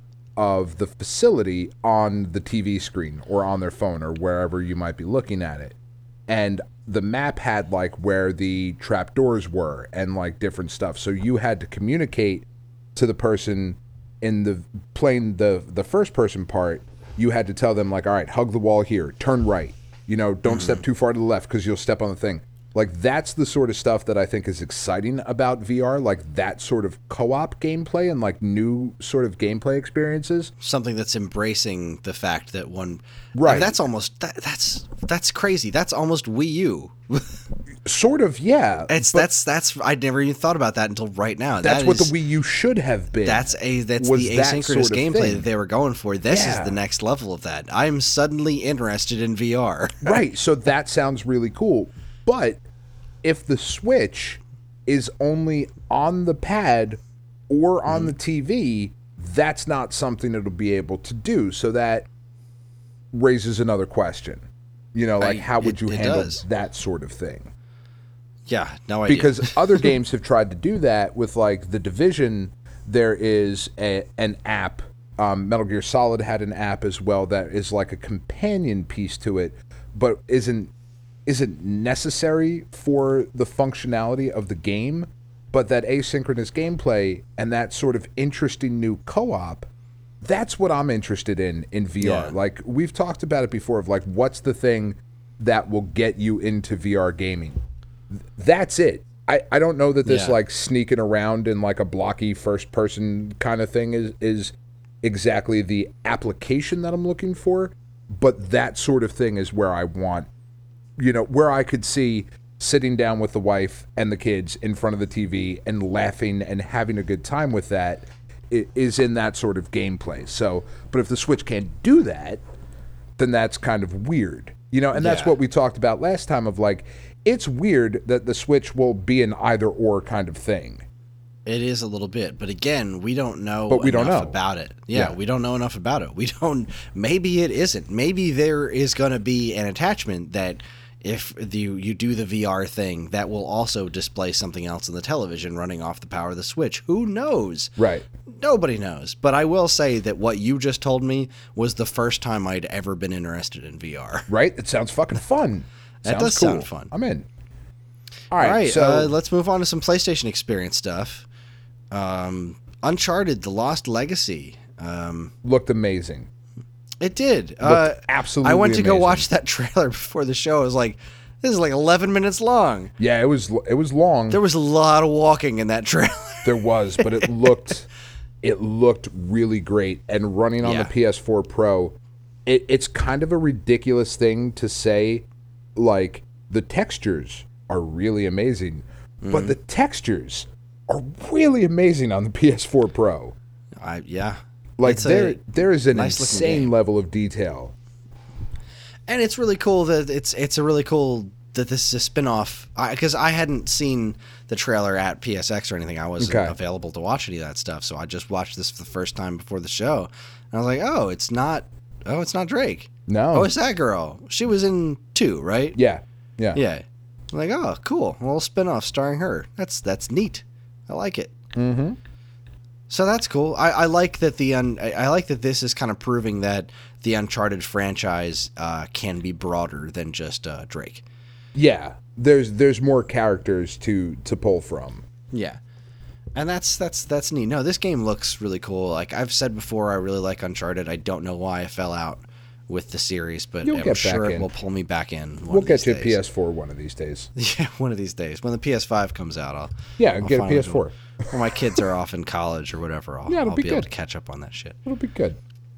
of the facility on the T V screen or on their phone or wherever you might be looking at it. And the map had like where the trapdoors were and like different stuff. So you had to communicate to the person in the playing the the first person part. You had to tell them like, all right, hug the wall here, turn right, you know, don't step too far to the left because you'll step on the thing. Like that's the sort of stuff that I think is exciting about V R, like that sort of co-op gameplay and like new sort of gameplay experiences. Something that's embracing the fact that one Right. That's almost that, that's that's crazy. That's almost Wii U. Sort of, yeah. It's but that's that's I'd never even thought about that until right now. that's That what is- the Wii U should have been. That's a that's was the that asynchronous sort of gameplay thing. that they were going for. This Yeah. is the next level of that. I'm suddenly interested in V R. Right, so that sounds really cool. But if the Switch is only on the pad or on the T V, that's not something it'll be able to do. So that raises another question. You know, like I- how would it- you it handle does. that sort of thing? Yeah, no idea. Because other games have tried to do that with like The Division. There is a, an app. Um, Metal Gear Solid had an app as well that is like a companion piece to it, but isn't isn't necessary for the functionality of the game. But that asynchronous gameplay and that sort of interesting new co-op, that's what I'm interested in in V R. Yeah. Like we've talked about it before of like what's the thing that will get you into V R gaming. That's it. I, I don't know that this Yeah. like sneaking around in like a blocky first person kind of thing is is exactly the application that I'm looking for, but that sort of thing is where I want, you know, where I could see sitting down with the wife and the kids in front of the T V and laughing and having a good time with that i- is in that sort of gameplay. So, but if the Switch can't do that, then that's kind of weird. You know, and that's Yeah. what we talked about last time of like, it's weird that the Switch will be an either or kind of thing. It is a little bit, but again, we don't know But we don't enough know. about it. Yeah, Yeah. we don't know enough about it. We don't. Maybe it isn't. Maybe there is going to be an attachment that, if you you do the V R thing, that will also display something else in the television running off the power of the Switch. Who knows? Right. Nobody knows. But I will say that what you just told me was the first time I'd ever been interested in V R. Right? It sounds fucking fun. That Sounds does cool. sound fun. I'm in. All right. All right, so uh, let's move on to some PlayStation Experience stuff. Um, Uncharted: The Lost Legacy. Um, looked amazing. it did. Uh, absolutely I went to go amazing. watch that trailer before the show. I was like, this is like eleven minutes long. Yeah, it was it was long. There was a lot of walking in that trailer. There was, but it looked it looked really great. And running on Yeah. the P S four Pro, it, it's kind of a ridiculous thing to say, like the textures are really amazing. but the textures are really amazing on the P S four Pro. I yeah. Like It's there a there is an nice looking insane game. level of detail. And it's really cool that it's it's a really cool that this is a spin-off, because I, I hadn't seen the trailer at P S X or anything. I wasn't Okay. available to watch any of that stuff, so I just watched this for the first time before the show. And I was like, oh, it's not oh, it's not Drake. No. Oh, it's that girl. She was in two, right? Yeah. Yeah. Yeah. I'm like, oh, cool. A little spin-off starring her. That's that's neat. I like it. Mm-hmm. So that's cool. I, I like that the un, I I like that this is kind of proving that the Uncharted franchise uh, can be broader than just uh, Drake. Yeah. There's there's more characters to to pull from. Yeah, and that's that's that's neat. No, this game looks really cool. Like I've said before, I really like Uncharted. I don't know why I fell out with the series, but You'll I'm get sure back it in. will pull me back in. One We'll of these get you a days. P S four one of these days. Yeah, one of these days when the P S five comes out, I'll Yeah, I'll get a finally P S four. go- When my kids are off in college or whatever, I'll, Yeah, it'll I'll be be, able good. to catch up on that shit. It'll be good.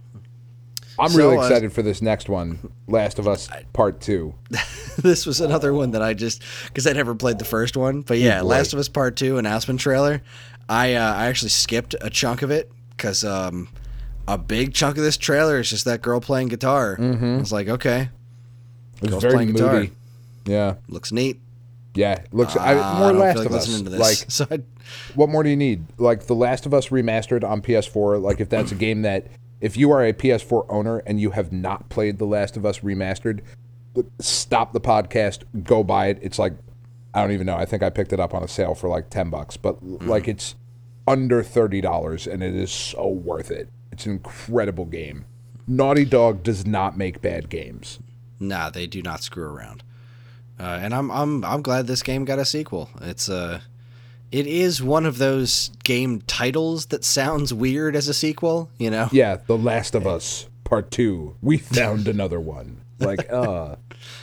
I'm So, really uh, excited for this next one, Last of Us Part Two. This was another one that I just because I never played the first one, but yeah, Right. Last of Us Part Two announcement trailer. I uh, I actually skipped a chunk of it because um, a big chunk of this trailer is just that girl playing guitar. Mm-hmm. I was like, okay, It's Girls very playing guitar. moody. Yeah, looks neat. yeah. Looks Uh, I, more I don't Last feel like of Us. listening to this. Like, so I, what more do you need? Like The Last of Us remastered on P S four. Like, if that's a game that, if you are a P S four owner and you have not played The Last of Us remastered, stop the podcast, go buy it. It's like, I don't even know. I think I picked it up on a sale for like ten bucks, but Mm-hmm. like it's under thirty dollars and it is so worth it. It's an incredible game. Naughty Dog does not make bad games. nah, they do not screw around. Uh, and I'm I'm I'm glad this game got a sequel. It's uh it is one of those game titles that sounds weird as a sequel, you know? Yeah, The Last of Us Part Two. We found another one. Like, uh,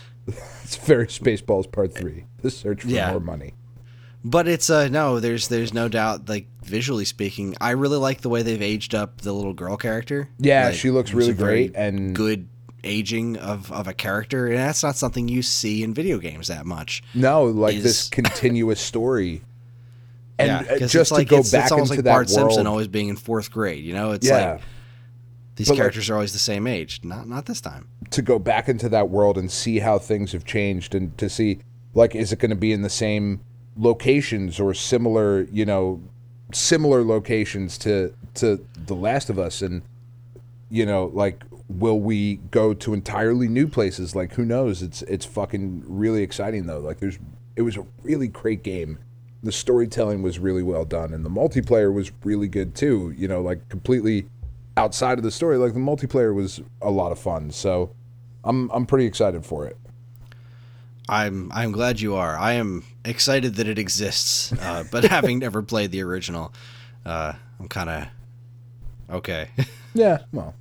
it's very Spaceballs Part Three. The search for Yeah. more money. But it's uh no, there's there's no doubt, like visually speaking, I really like the way they've aged up the little girl character. Yeah, Like, she looks it's really a very great and good aging of, of a character, and that's not something you see in video games that much. no, like is- this continuous story. And yeah, uh, 'cause just it's to like, go it's, back it's almost into like that Bart world. Simpson always being in fourth grade. You know, it's Yeah. like these But, like- characters are always the same age. Not not this time. to go back into that world and see how things have changed and to see, like, is it going to be in the same locations or similar, you know, similar locations to to The Last of Us, and you know, like, will we go to entirely new places? Like, who knows? It's it's fucking really exciting though. Like, there's it was a really great game. The storytelling was really well done, and the multiplayer was really good too. You know, like completely outside of the story, like the multiplayer was a lot of fun. So, I'm I'm pretty excited for it. I'm I'm glad you are. I am excited that it exists, uh, but having never played the original, uh, I'm kind of okay. Yeah, well,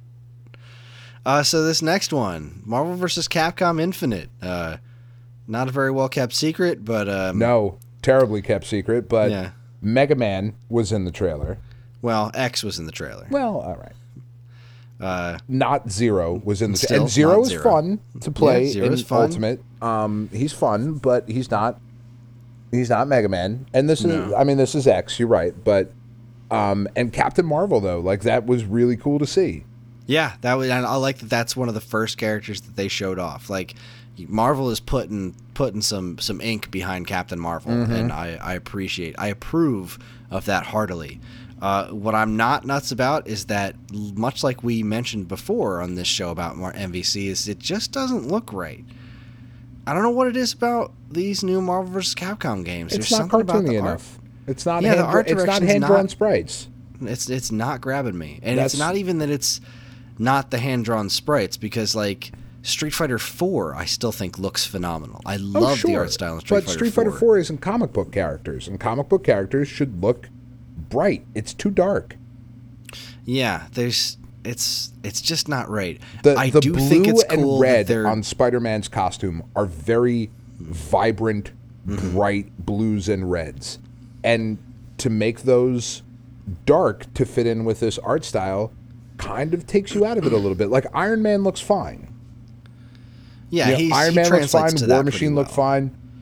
Uh, so this next one, Marvel versus. Capcom Infinite. Uh, not a very well kept secret, but um, no, terribly kept secret, but Yeah. Mega Man was in the trailer. Well, X was in the trailer. Well, all right. Uh, Not Zero was in the Still and Zero not is Zero. fun to play Yeah, Zero in is fun. Ultimate. Um, he's fun, but he's not. He's not Mega Man, and this is. No. I mean, this is X. You're right, but um, and Captain Marvel though, like that was really cool to see. yeah, that was. And I like that. That's one of the first characters that they showed off. Like, Marvel is putting putting some some ink behind Captain Marvel, and I, I appreciate, I approve of that heartily. Uh, what I'm not nuts about is that, much like we mentioned before on this show about Mar- M V C, is it just doesn't look right. I don't know what it is about these new Marvel versus. Capcom games. It's There's not something about cartoony the art. enough. It's not. Yeah, hand, the art It's not direction's hand drawn not- sprites. It's it's not grabbing me, and That's- it's not even that it's not the hand drawn sprites, because like Street Fighter four, I still think looks phenomenal. I love oh, sure. the art style in Street but Fighter Street Fighter four isn't comic book characters, and comic book characters should look bright. It's too dark. Yeah, there's it's it's just not right. The, I the do blue think it's cool and that red they're on Spider-Man's costume are very vibrant, Mm-hmm. bright blues and reds. And to make those dark to fit in with this art style kind of takes you out of it a little bit. Like Iron Man looks fine. yeah, You know, he's, Iron he Man looks translates fine, to War that Machine pretty looked well. fine.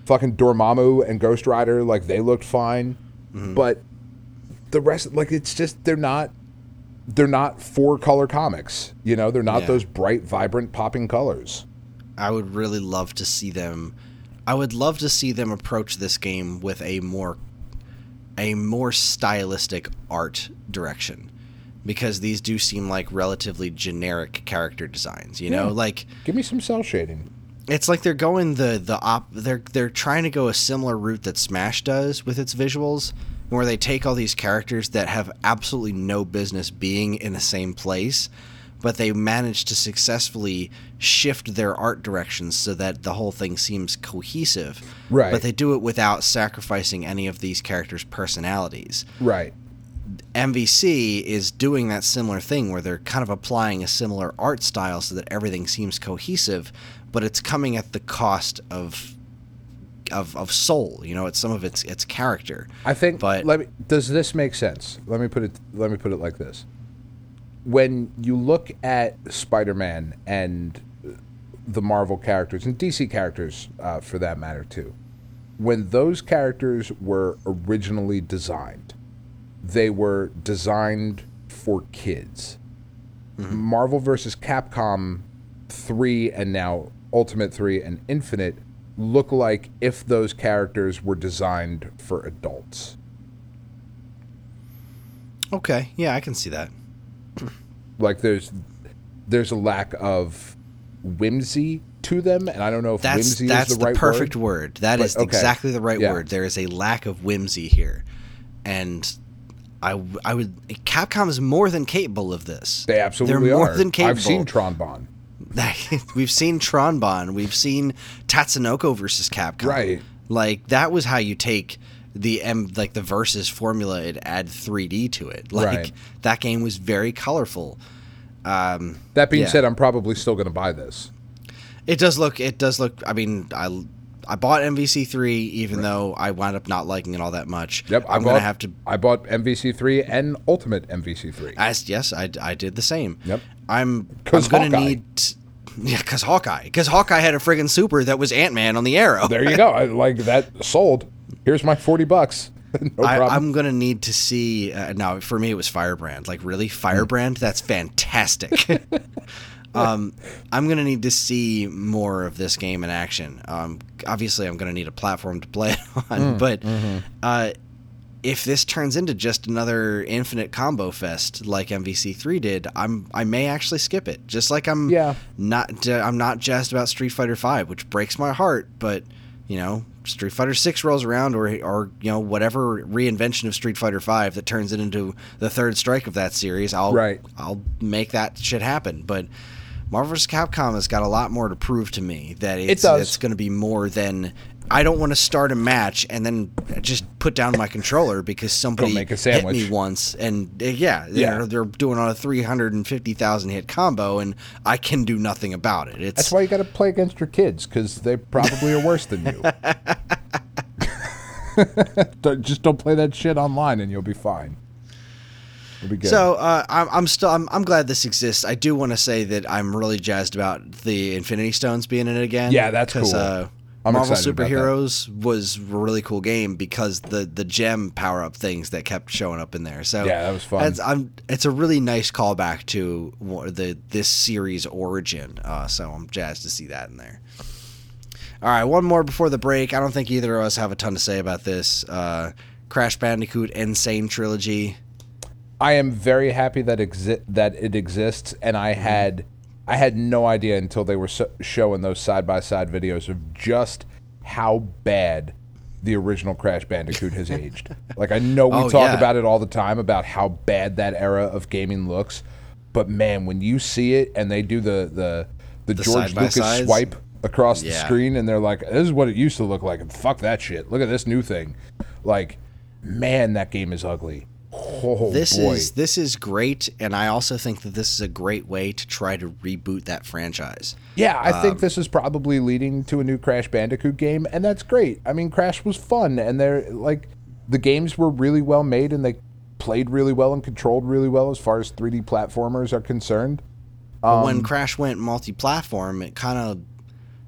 Fucking Dormammu and Ghost Rider, like, they looked fine. Mm-hmm. But the rest, like, it's just, they're not, they're not four-color comics. You know, they're not Yeah. those bright, vibrant, popping colors. I would really love to see them. I would love to see them approach this game with a more, a more stylistic art direction, because these do seem like relatively generic character designs. You know, Yeah. like Give me some cell shading. it's like they're going the the op. They're they're trying to go a similar route that Smash does with its visuals, where they take all these characters that have absolutely no business being in the same place, but they manage to successfully shift their art directions so that the whole thing seems cohesive. Right. But they do it without sacrificing any of these characters' personalities. Right. M V C is doing that similar thing where they're kind of applying a similar art style so that everything seems cohesive, but it's coming at the cost of of of soul. You know, it's some of its its character. I think. But- let me. Does this make sense? Let me put it. Let me put it like this. When you look at Spider-Man and the Marvel characters and D C characters, uh, for that matter too, when those characters were originally designed, they were designed for kids. Mm-hmm. Marvel versus Capcom three and now Ultimate three and Infinite look like if those characters were designed for adults. Okay, yeah, I can see that. Like there's there's a lack of whimsy to them, and I don't know if That's whimsy that's is the, the right perfect word. word. That But, is okay. exactly the right Yeah. word. There is a lack of whimsy here, and I I would Capcom is more than capable of this. They absolutely They're more are. than capable. I've seen Tron Bon. We've seen Tron Bon. We've seen Tatsunoko versus Capcom. Right. Like that was how you take the M like the versus formula and add three D to it. Like Right. that game was very colorful. Um, That being Yeah. said, I'm probably still going to buy this. it does look. It does look. I mean, I I bought M V C three even though I wound up not liking it all that much. Yep, I I'm bought, gonna have to. I bought M V C three and Ultimate M V C three. As yes, I, I did the same. Yep. I'm 'Cause I'm gonna Hawkeye. need. Yeah, because Hawkeye. Because Hawkeye had a friggin' super that was Ant-Man on the Arrow. There you go. I, like that sold. Here's my forty bucks. no I, problem. I'm gonna need to see. Uh, now, for me, it was Firebrand. Like, really, Firebrand? That's fantastic. um, I'm gonna need to see more of this game in action. Um, obviously, I'm gonna need a platform to play it on. but uh, if this turns into just another infinite combo fest like M V C three did, I'm I may actually skip it. Just like I'm Yeah. not I'm not jazzed about Street Fighter five, which breaks my heart. But you know, Street Fighter six rolls around, or or you know whatever reinvention of Street Fighter five that turns it into the third strike of that series, I'll Right. I'll make that shit happen. But Marvel versus. Capcom has got a lot more to prove to me. That it's, does. it's going to be more than. I don't want to start a match and then just put down my controller because somebody make a hit sandwich. me once, and uh, yeah, Yeah. They're, they're doing on a three hundred fifty thousand hit combo, and I can do nothing about it. It's That's why you got to play against your kids, because they probably are worse than you. Don't- Just don't play that shit online, and you'll be fine. You'll be good. So uh, I'm, I'm still I'm, I'm glad this exists. I do want to say that I'm really jazzed about the Infinity Stones being in it again. Yeah, that's 'cause, cool. Uh, I'm Marvel excited about that. Superheroes was a really cool game because the the gem power up things that kept showing up in there. So Yeah, that was fun. It's, I'm, it's a really nice callback to wa- the this series origin. Uh, so I'm jazzed to see that in there. All right, one more before the break. I don't think either of us have a ton to say about this. Uh, Crash Bandicoot Insane Trilogy. I am very happy that exi- that it exists, and I had I had no idea until they were so- showing those side by side videos of just how bad the original Crash Bandicoot has aged. Like, I know we Oh, talk yeah. about it all the time about how bad that era of gaming looks, but man, when you see it and they do the the the, The George Lucas side-by-sides? swipe across the Yeah. screen, and they're like, "This is what it used to look like," and fuck that shit. Look at this new thing. Like, man, that game is ugly. Oh, This boy. is this is great, and I also think that this is a great way to try to reboot that franchise. Yeah, I Um, think this is probably leading to a new Crash Bandicoot game, and that's great. I mean, Crash was fun, and they're like the games were really well made, and they played really well and controlled really well as far as three D platformers are concerned. But Um, when Crash went multi-platform, it kind of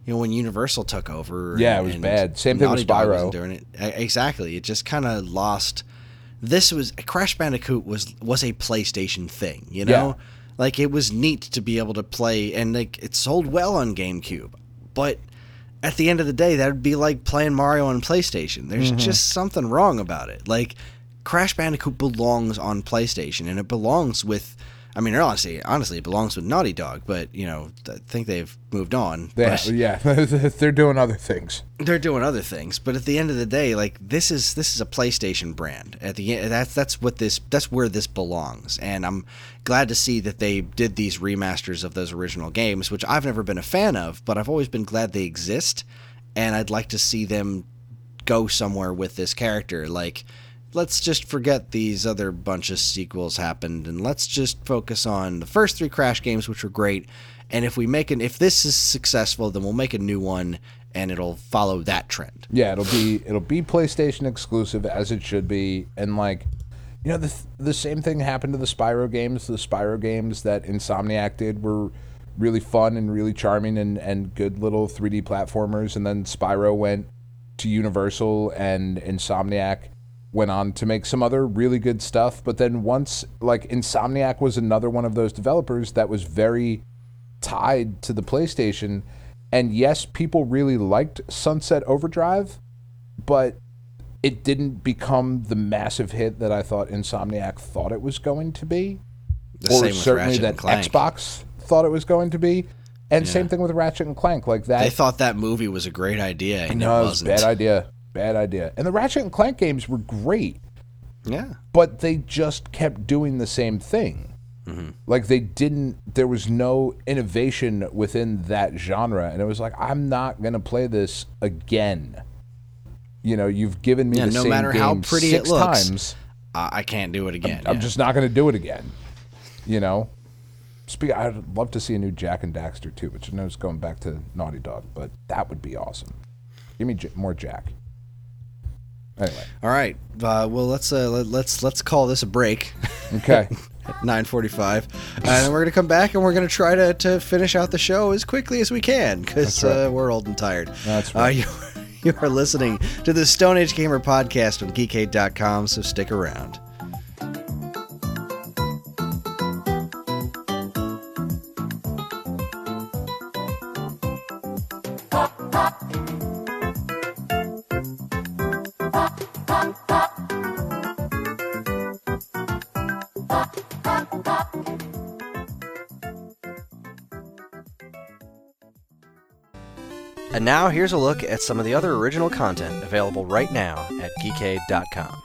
you know, when Universal took over. Yeah, and, it was and bad. Same thing Naughty with Dog Spyro. wasn't doing it. E- Exactly. It just kind of lost. This was Crash Bandicoot was was a PlayStation thing, you know? Yeah. Like, it was neat to be able to play, and like it sold well on GameCube. But at the end of the day, that would be like playing Mario on PlayStation. There's Mm-hmm. just something wrong about it. Like, Crash Bandicoot belongs on PlayStation, and it belongs with. I mean, honestly, honestly, it belongs with Naughty Dog, but you know, I think they've moved on. They, but yeah, they're doing other things. they're doing other things. But at the end of the day, like this is this is a PlayStation brand. At the end, that's that's what this that's where this belongs. And I'm glad to see that they did these remasters of those original games, which I've never been a fan of, but I've always been glad they exist. And I'd like to see them go somewhere with this character, like. Let's just forget these other bunch of sequels happened, and let's just focus on the first three Crash games, which were great. And if we make an, if this is successful, then we'll make a new one, and it'll follow that trend. Yeah, it'll be it'll be PlayStation exclusive as it should be, and like, you know, the the same thing happened to the Spyro games. The Spyro games that Insomniac did were really fun and really charming and and good little three D platformers, and then Spyro went to Universal, and Insomniac went on to make some other really good stuff. But then once, like, Insomniac was another one of those developers that was very tied to the PlayStation. And yes, people really liked Sunset Overdrive, but it didn't become the massive hit that I thought Insomniac thought it was going to be. The or same with certainly Ratchet that and Clank. Xbox thought it was going to be. And Yeah. same thing with Ratchet and Clank. Like that. They thought that movie was a great idea, and no, it it was a wasn't. bad idea. Bad idea. And the Ratchet and Clank games were great, Yeah. but they just kept doing the same thing. Mm-hmm. Like they didn't, there was no innovation within that genre. And it was like, I'm not going to play this again. You know, you've given me Yeah, the no same matter game how pretty it six looks, times. Uh, I can't do it again. I'm yeah. just not going to do it again. You know? Speak, I'd love to see a new Jack and Daxter too, which I know is going back to Naughty Dog, but that would be awesome. Give me J- more Jack. Anyway. All right. Uh, well, let's uh, let, let's let's call this a break. Okay. nine forty-five, uh, and then we're gonna come back and we're gonna try to, to finish out the show as quickly as we can because That's right. uh, we're old and tired. That's Uh, right. you, you are listening to the Stone Age Gamer podcast on geekade dot com, so stick around. And now here's a look at some of the other original content available right now at geekade dot com.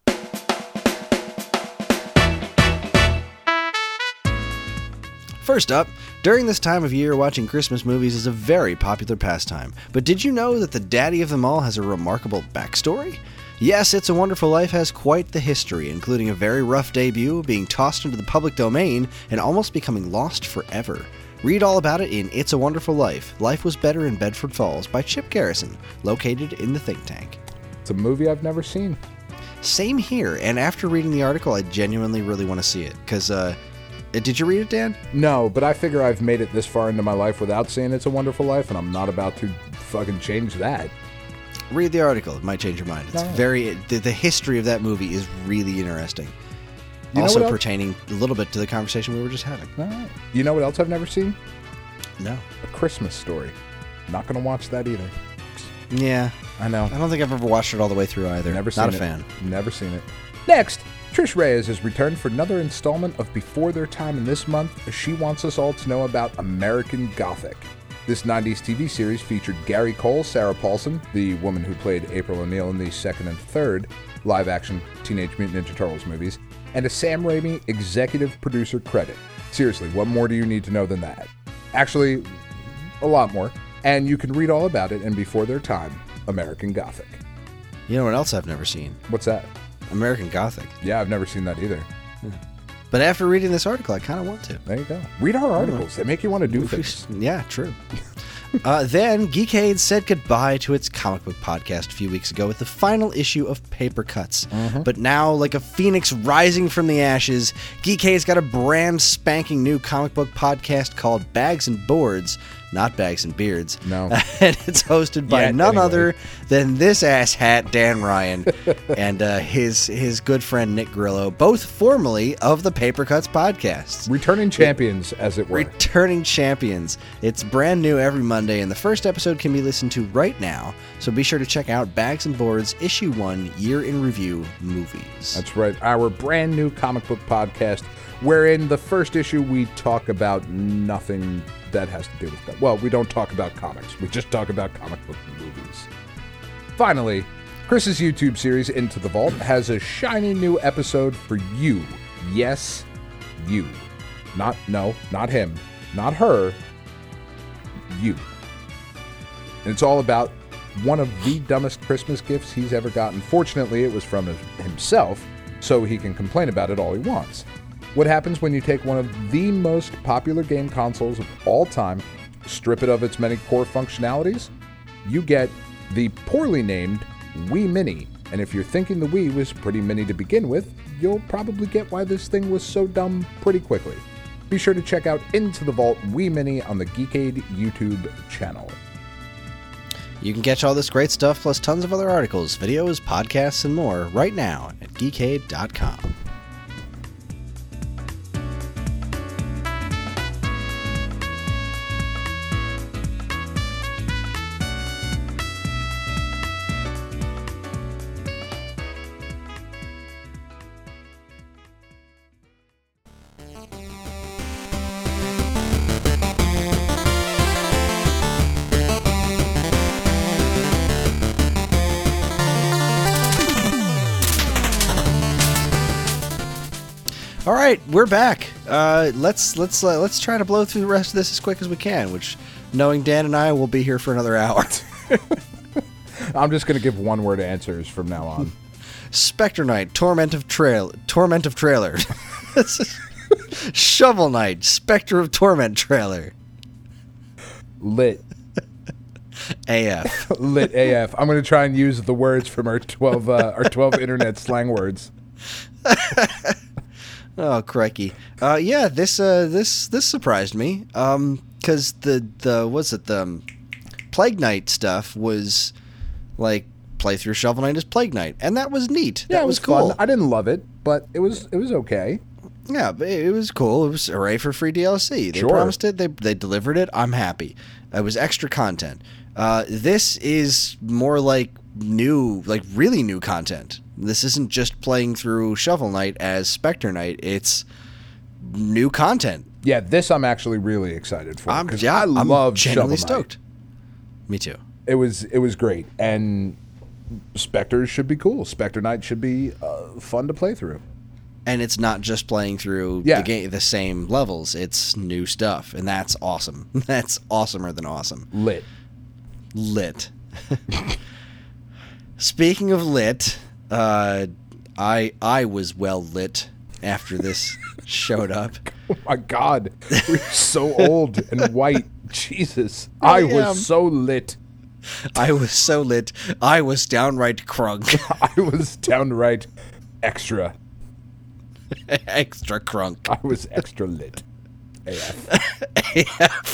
First up, during this time of year, watching Christmas movies is a very popular pastime. But did you know that the daddy of them all has a remarkable backstory? Yes, It's a Wonderful Life has quite the history, including a very rough debut, being tossed into the public domain, and almost becoming lost forever. Read all about it in It's a Wonderful Life, Life Was Better in Bedford Falls by Chip Garrison, located in the think tank. It's a movie I've never seen. Same here, and after reading the article, I genuinely really want to see it, because, uh, did you read it, Dan? No, but I figure I've made it this far into my life without seeing It's a Wonderful Life, and I'm not about to fucking change that. Read the article. It might change your mind. It's All right. very the, the history of that movie is really interesting. You know also what else- pertaining a little bit to the conversation we were just having. All right. You know what else I've never seen? No. A Christmas Story. Not going to watch that either. Yeah. I know. I don't think I've ever watched it all the way through either. Never Not seen a it. fan. Never seen it. Next, Trish Reyes has returned for another installment of Before Their Time, and this month she wants us all to know about American Gothic. This nineties T V series featured Gary Cole, Sarah Paulson, the woman who played April O'Neil in the second and third live-action Teenage Mutant Ninja Turtles movies, and a Sam Raimi executive producer credit. Seriously, what more do you need to know than that? Actually, a lot more. And you can read all about it in Before Their Time, American Gothic. You know what else I've never seen? What's that? American Gothic. Yeah, I've never seen that either. But after reading this article, I kind of want to. There you go. Read our articles. They make you want to do things. Yeah, true. uh, then, Geekade said goodbye to its comic book podcast a few weeks ago with the final issue of Paper Cuts. Mm-hmm. But now, like a phoenix rising from the ashes, Geekade's got a brand spanking new comic book podcast called Bags and Boards, not Bags and Beards. No. And it's hosted by Yet, none anyway. other than this asshat, Dan Ryan, and uh, his his good friend Nick Grillo, both formerly of the Paper Cuts podcasts. Returning champions, as it were. Returning champions. It's brand new every Monday, and the first episode can be listened to right now. So be sure to check out Bags and Boards Issue one Year in Review Movies. That's right. Our brand new comic book podcast, wherein the first issue we talk about nothing that has to do with that. Well, we don't talk about comics. We just talk about comic book movies. Finally, Chris's YouTube series, Into the Vault, has a shiny new episode for you. Yes, you. Not, no, not him, not her, you. And it's all about one of the dumbest Christmas gifts he's ever gotten. Fortunately, it was from himself, so he can complain about it all he wants. What happens when you take one of the most popular game consoles of all time, strip it of its many core functionalities? You get the poorly named Wii Mini. And if you're thinking the Wii was pretty mini to begin with, you'll probably get why this thing was so dumb pretty quickly. Be sure to check out Into the Vault Wii Mini on the Geekade YouTube channel. You can catch all this great stuff, plus tons of other articles, videos, podcasts, and more right now at geekade dot com. All right, we're back. Uh, let's let's uh, let's try to blow through the rest of this as quick as we can. Which, knowing Dan and I, will be here for another hour. I'm just going to give one-word answers from now on. Spectre Knight, Torment of Trail, Torment of Trailer, Shovel Knight, Spectre of Torment Trailer, Lit. A F. Lit A F. I'm going to try and use the words from our twelve uh, our twelve internet slang words. Oh, crikey. Uh, yeah, this uh, this this surprised me. Um, because the the what's it the um, Plague Knight stuff was like play through Shovel Knight as Plague Knight, and that was neat. Yeah, that it was, was cool. fun. I didn't love it, but it was it was okay. Yeah, but it, it was cool. It was hooray for free D L C. They Sure. promised it. They they delivered it. I'm happy. It was extra content. Uh, this is more like new, like really new content. This isn't just playing through Shovel Knight as Spectre Knight. It's new content. Yeah, this I'm actually really excited for. I'm 'cause yeah, I I'm love genuinely Shovel Knight. stoked. Me too. It was it was great, and Spectres should be cool. Spectre Knight should be uh, fun to play through. And it's not just playing through Yeah. the game, the same levels. It's new stuff, and that's awesome. That's awesomer than awesome. Lit. Lit. Speaking of lit, uh, I I was well lit after this showed up. Oh my God, we're so old and white. Jesus, I, I am. was so lit. I was so lit. I was downright crunk. I was downright extra. Extra crunk. I was extra lit. A F. A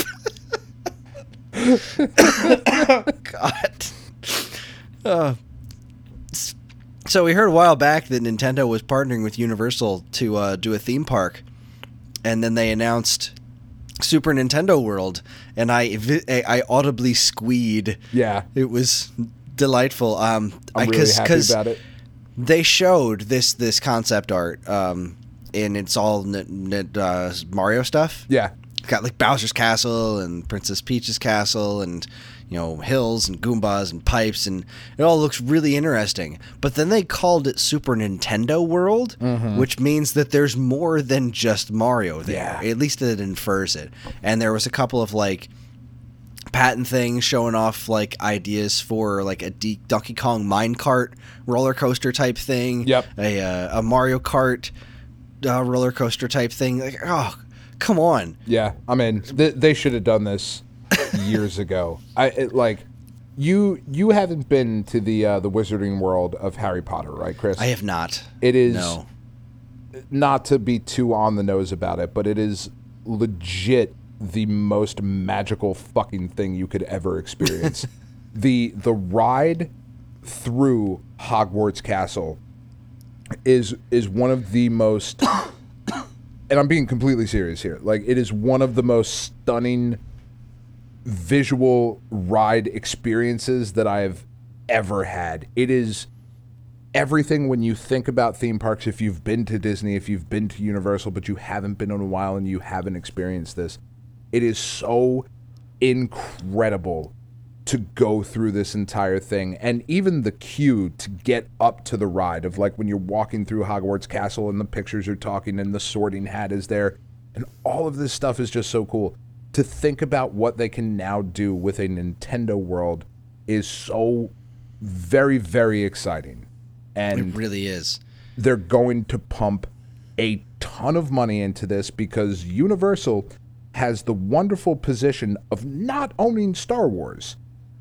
F. God. Uh, s- so we heard a while back that Nintendo was partnering with Universal to uh, do a theme park, and then they announced Super Nintendo World, and I vi- I audibly squeed. Yeah, It was delightful. Um, I'm I, really cause, happy 'cause about it. They showed this this concept art, um, and it's all n- n- uh, Mario stuff. Yeah, Got like Bowser's Castle and Princess Peach's Castle and, you know, hills and Goombas and pipes, and it all looks really interesting. But then they called it Super Nintendo World, which means that there's more than just Mario there. Yeah. At least it infers it. And there was a couple of like patent things showing off like ideas for like a D- Donkey Kong minecart roller coaster type thing. Yep. A uh, a Mario Kart uh, roller coaster type thing. Like, oh, come on. yeah. I mean, th- they should have done this years ago. I it, like you. You haven't been to the uh, the Wizarding World of Harry Potter, right, Chris? I have not. It is No. not to be too on the nose about it, but it is legit the most magical fucking thing you could ever experience. the The ride through Hogwarts Castle is is one of the most, and I'm being completely serious here, like it is one of the most stunning visual ride experiences that I've ever had. It is everything when you think about theme parks. If you've been to Disney, if you've been to Universal, but you haven't been in a while and you haven't experienced this, it is so incredible to go through this entire thing. And even the queue to get up to the ride of like when you're walking through Hogwarts Castle and the pictures are talking and the Sorting Hat is there and all of this stuff is just so cool. To think about what they can now do with a Nintendo World is so very, very exciting. And It really is. they're going to pump a ton of money into this because Universal has the wonderful position of not owning Star Wars.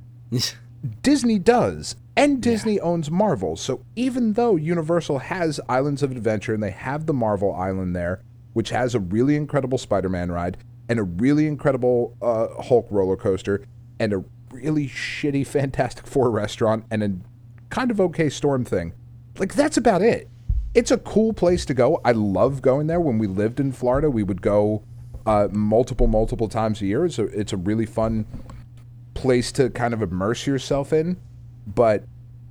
Disney does, and Disney yeah. owns Marvel. So even though Universal has Islands of Adventure and they have the Marvel Island there, which has a really incredible Spider-Man ride and a really incredible uh, Hulk roller coaster and a really shitty Fantastic Four restaurant and a kind of okay Storm thing, like that's about it. It's a cool place to go. I love going there. When we lived in Florida, we would go uh, multiple, multiple times a year. It's a, it's a really fun place to kind of immerse yourself in. But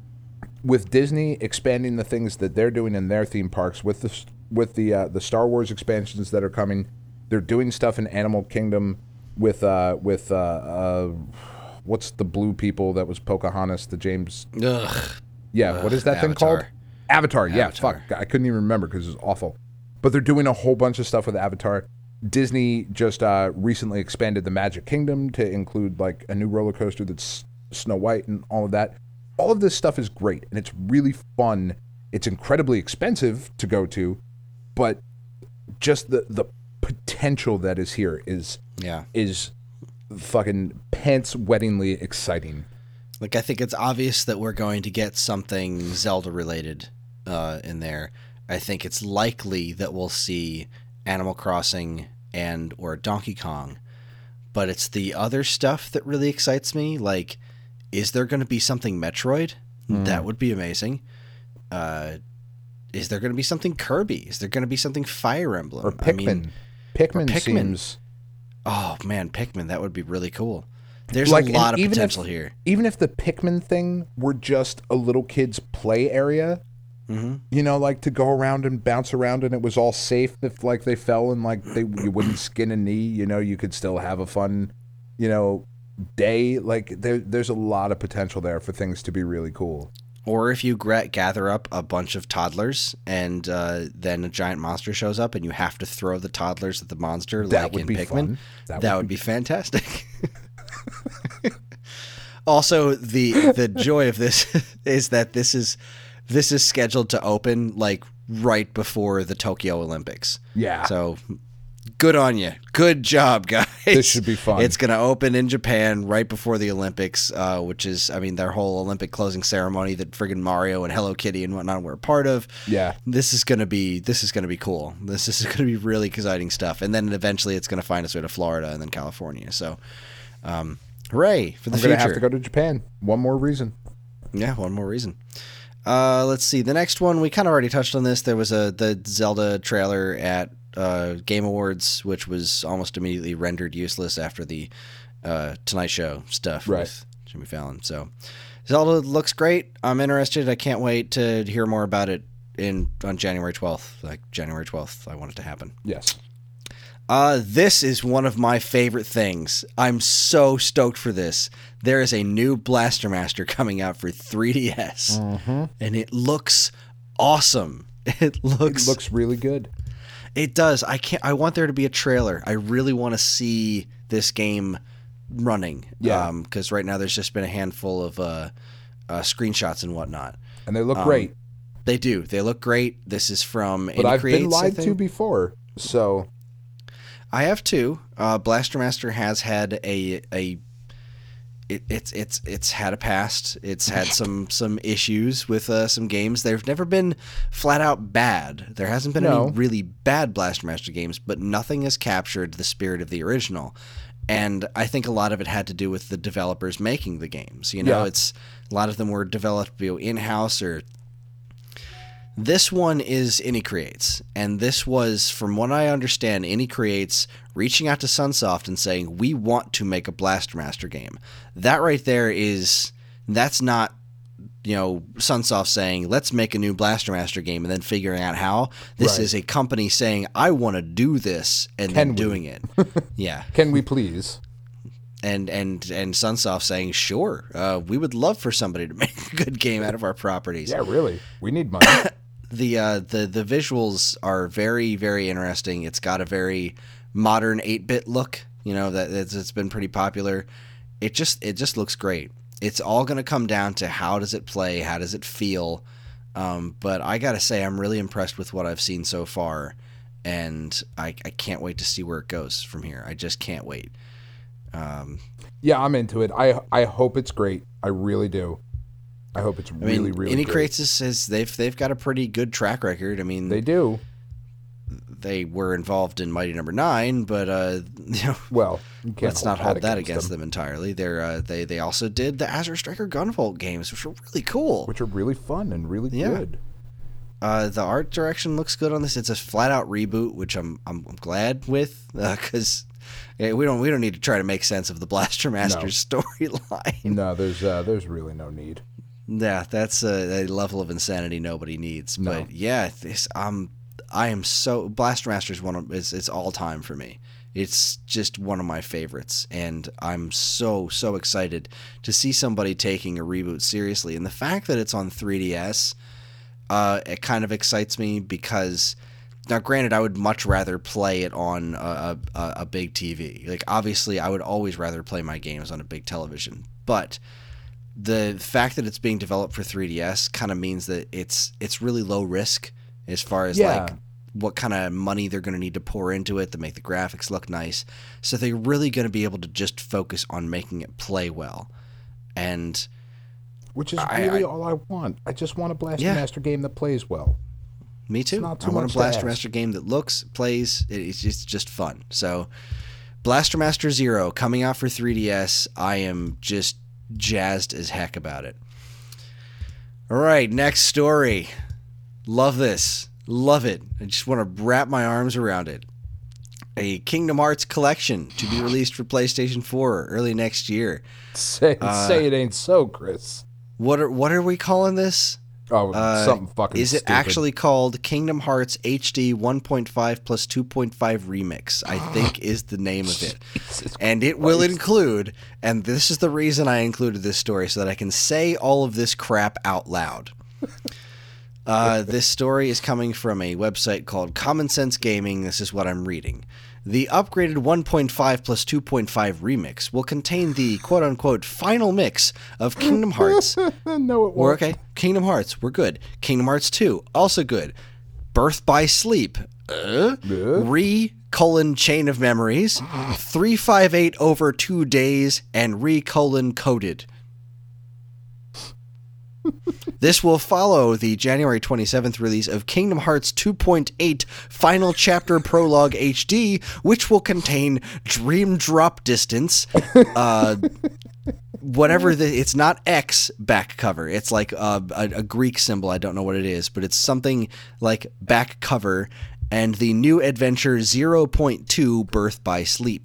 with Disney expanding the things that they're doing in their theme parks, with the with the uh, the Star Wars expansions that are coming, they're doing stuff in Animal Kingdom with uh, with uh, uh, what's the blue people that was Pocahontas, the James. Ugh. Yeah, Ugh, what is that Avatar. thing called? Avatar. Yeah, Avatar. fuck, I couldn't even remember because it was awful. But they're doing a whole bunch of stuff with Avatar. Disney just uh, recently expanded the Magic Kingdom to include like a new roller coaster that's Snow White and all of that. All of this stuff is great and it's really fun. It's incredibly expensive to go to, but just the the potential that is here is yeah is fucking pants-wettingly exciting. Like, I think it's obvious that we're going to get something Zelda related uh, in there. I think it's likely that we'll see Animal Crossing and or Donkey Kong, but it's the other stuff that really excites me. Like, is there going to be something Metroid? Mm. That would be amazing. Uh, is there going to be something Kirby? Is there going to be something Fire Emblem? Or Pikmin. I mean, Pikmin, or Pikmin seems... Oh, man, Pikmin, that would be really cool. There's like, a lot of potential if, here. Even if the Pikmin thing were just a little kid's play area, mm-hmm. you know, like to go around and bounce around and it was all safe if like they fell and like they you wouldn't skin a knee, you know, you could still have a fun, you know, day. Like there, there's a lot of potential there for things to be really cool. Or if you gra- gather up a bunch of toddlers and uh, then a giant monster shows up and you have to throw the toddlers at the monster, that like would in be Pikmin, fun. that, that would, would be, be fantastic. Also, the the joy of this is that this is this is scheduled to open like right before the Tokyo Olympics. Yeah. So good on you. Good job, guys. This should be fun. It's going to open in Japan right before the Olympics, uh, which is, I mean, their whole Olympic closing ceremony that friggin' Mario and Hello Kitty and whatnot were a part of. Yeah. This is going to be this is going to be cool. This is going to be really exciting stuff. And then eventually it's going to find its way to Florida and then California. So, um, hooray for the I'm future. gonna have to go to Japan. One more reason. Yeah, one more reason. Uh, let's see. The next one, we kind of already touched on this. There was a the Zelda trailer at uh, Game Awards, which was almost immediately rendered useless after the uh, Tonight Show stuff right. with Jimmy Fallon. So Zelda looks great. I'm interested. I can't wait to hear more about it in on January twelfth. Like January twelfth, I want it to happen. Yes. Uh, this is one of my favorite things. I'm so stoked for this. There is a new Blaster Master coming out for three D S, mm-hmm. and it looks awesome. It looks it looks really good. It does. I can't. I want there to be a trailer. I really want to see this game running. Yeah. Because um, right now there's just been a handful of uh, uh, screenshots and whatnot, and they look um, great. They do. They look great. This is from. But Indie I've Creates, been lied to before, so. I have too. Uh, Blaster Master has had a a it, it's it's it's had a past. It's had some some issues with uh, some games. They've never been flat out bad. There hasn't been No. any really bad Blaster Master games, but nothing has captured the spirit of the original. And I think a lot of it had to do with the developers making the games. You know, Yeah. it's a lot of them were developed you know, in-house or. This one is Innie Creates, and this was, from what I understand, Innie Creates reaching out to Sunsoft and saying, we want to make a Blaster Master game. That right there is, that's not, you know, Sunsoft saying, let's make a new Blaster Master game and then figuring out how. This Right. is a company saying, I want to do this, and Can then we? doing it. Yeah. Can we please? And, and, and Sunsoft saying, sure, uh, we would love for somebody to make a good game out of our properties. Yeah, really. We need money. The uh, the the visuals are very very interesting. It's got a very modern eight-bit look. You know that it's, it's been pretty popular. It just it just looks great. It's all going to come down to how does it play, how does it feel. Um, but I gotta say, I'm really impressed with what I've seen so far, and I I can't wait to see where it goes from here. I just can't wait. Um, Yeah, I'm into it. I I hope it's great. I really do. I hope it's I really mean, really Innie great. Creates is, is they've they've got a pretty good track record. I mean, They do. they were involved in Mighty Number Nine, but uh, you know. Well, you can't Let's not hold that against them, them entirely. They're uh, they they also did the Azure Striker Gunvolt games, which were really cool. which are really fun and really Yeah. good. Uh, the art direction looks good on this. It's a flat out reboot, which I'm I'm, I'm glad with because uh, we don't we don't need to try to make sense of the Blaster Master storyline. No, there's uh, there's really no need. Yeah, that's a, a level of insanity nobody needs. No. But yeah, this um, I am so Blaster Master is one of it's it's all time for me. It's just one of my favorites, and I'm so so excited to see somebody taking a reboot seriously. And the fact that it's on three D S, uh, it kind of excites me because. Now, granted, I would much rather play it on a, a, a big T V. Like, obviously, I would always rather play my games on a big television. But the fact that it's being developed for three D S kind of means that it's it's really low risk as far as Yeah. like what kind of money they're going to need to pour into it to make the graphics look nice. So they're really going to be able to just focus on making it play well. And Which is I- really I- all I want. I just want a Blaster Yeah. Master game that plays well. me too. not too I want much a to Blaster ask. Master game that looks, plays, it- it's just, just fun. So Blaster Master Zero coming out for three D S. I am just jazzed as heck about it. All right, next story. Love this. Love it. I just want to wrap my arms around it. A Kingdom Hearts collection to be released for PlayStation four early next year. Say Uh, say it ain't so, Chris. What are what are we calling this? Oh, Uh, something fucking Is it stupid. actually called Kingdom Hearts H D one point five plus two point five Remix? I think is the name of it. Jesus And it will Christ. include, and this is the reason I included this story, so that I can say all of this crap out loud. Uh, this story is coming from a website called Common Sense Gaming. This is what I'm reading. The upgraded one point five plus two point five remix will contain the quote-unquote final mix of Kingdom Hearts. No, it We're won't. okay. Kingdom Hearts, we're good. Kingdom Hearts two, also good. Birth by Sleep, uh, Uh? re colon Chain of Memories, three five eight over two days, and re colon coded. This will follow the January twenty-seventh release of Kingdom Hearts two point eight Final Chapter Prologue H D, which will contain Dream Drop Distance, uh, whatever the, it's not X back cover. It's like a, a, a Greek symbol. I don't know what it is, but it's something like back cover, and the new adventure zero point two Birth by Sleep.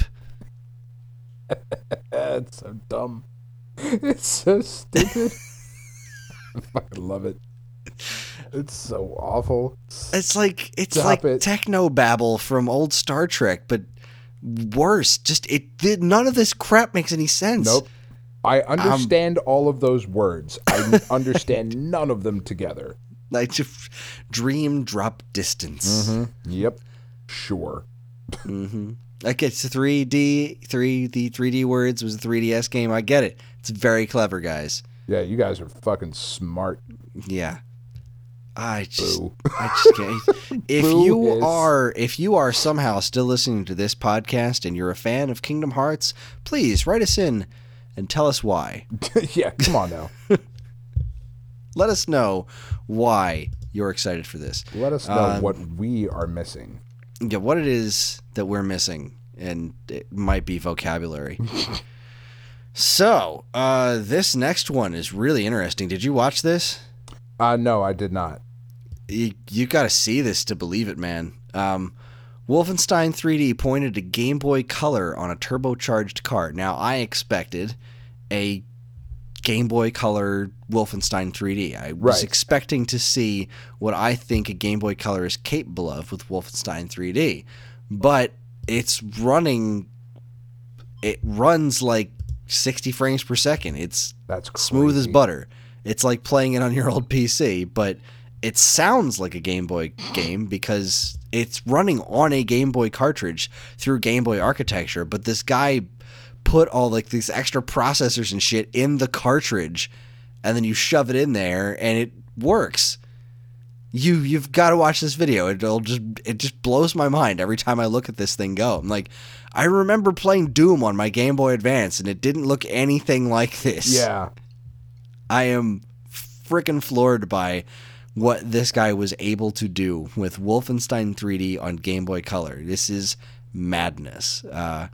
It's so dumb. It's so stupid. I fucking love it. It's so awful. It's like it's Stop like it. techno babble from old Star Trek, but worse. Just it did none of this crap makes any sense. Nope. I Um, understand all of those words. I understand none of them together. Like just dream drop distance. Yep. Sure. Like it's three D, three the three D words was a three D S game. I get it. It's very clever, guys. Yeah, you guys are fucking smart. Yeah. I just, Boo. I just can't. If Boo you hiss. are, if you are somehow still listening to this podcast and you're a fan of Kingdom Hearts, please write us in and tell us why. Yeah, come on now. Let us know why you're excited for this. Let us know Um, what we are missing. Yeah, what it is that we're missing, and it might be vocabulary. So, uh, this next one is really interesting. Did you watch this? Uh, no, I did not. You, you got to see this to believe it, man. Um, Wolfenstein three D pointed to Game Boy Color on a turbocharged cart. Now, I expected a Game Boy Color Wolfenstein three D. I was Right. expecting to see what I think a Game Boy Color is capable of with Wolfenstein three D. But it's running... It runs like sixty frames per second. It's That's crazy. smooth as butter. It's like playing it on your old P C, but it sounds like a Game Boy game because it's running on a Game Boy cartridge through Game Boy architecture, but this guy put all like these extra processors and shit in the cartridge, and then you shove it in there and it works. You you've got to watch this video. It'll just it just blows my mind every time I look at this thing go. I'm like, I remember playing Doom on my Game Boy Advance and it didn't look anything like this. Yeah. I am freaking floored by what this guy was able to do with Wolfenstein three D on Game Boy Color. This is madness. Uh,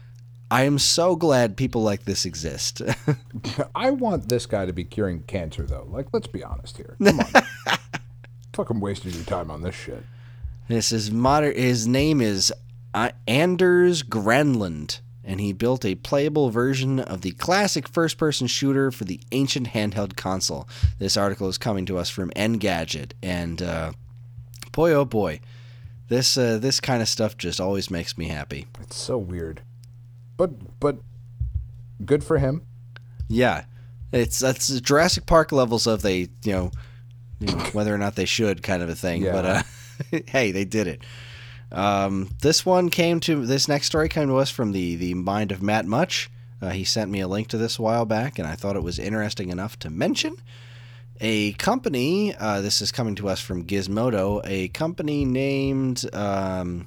I am so glad people like this exist. I want this guy to be curing cancer, though. Like, let's be honest here. Come on. Fucking wasting your time on this shit. This is modern. His name is uh, Anders Granlund, and he built a playable version of the classic first-person shooter for the ancient handheld console. This article is coming to us from Engadget, and uh, boy, oh boy, this uh, this kind of stuff just always makes me happy. It's so weird. But, but good for him. Yeah, it's that's Jurassic Park levels of they, you know, you know whether or not they should kind of a thing. Yeah. But uh, hey, they did it. Um, this one came to this next story came to us from the the mind of Matt Much. Uh, he sent me a link to this a while back, and I thought it was interesting enough to mention. A company, uh, this is coming to us from Gizmodo, a company named, um,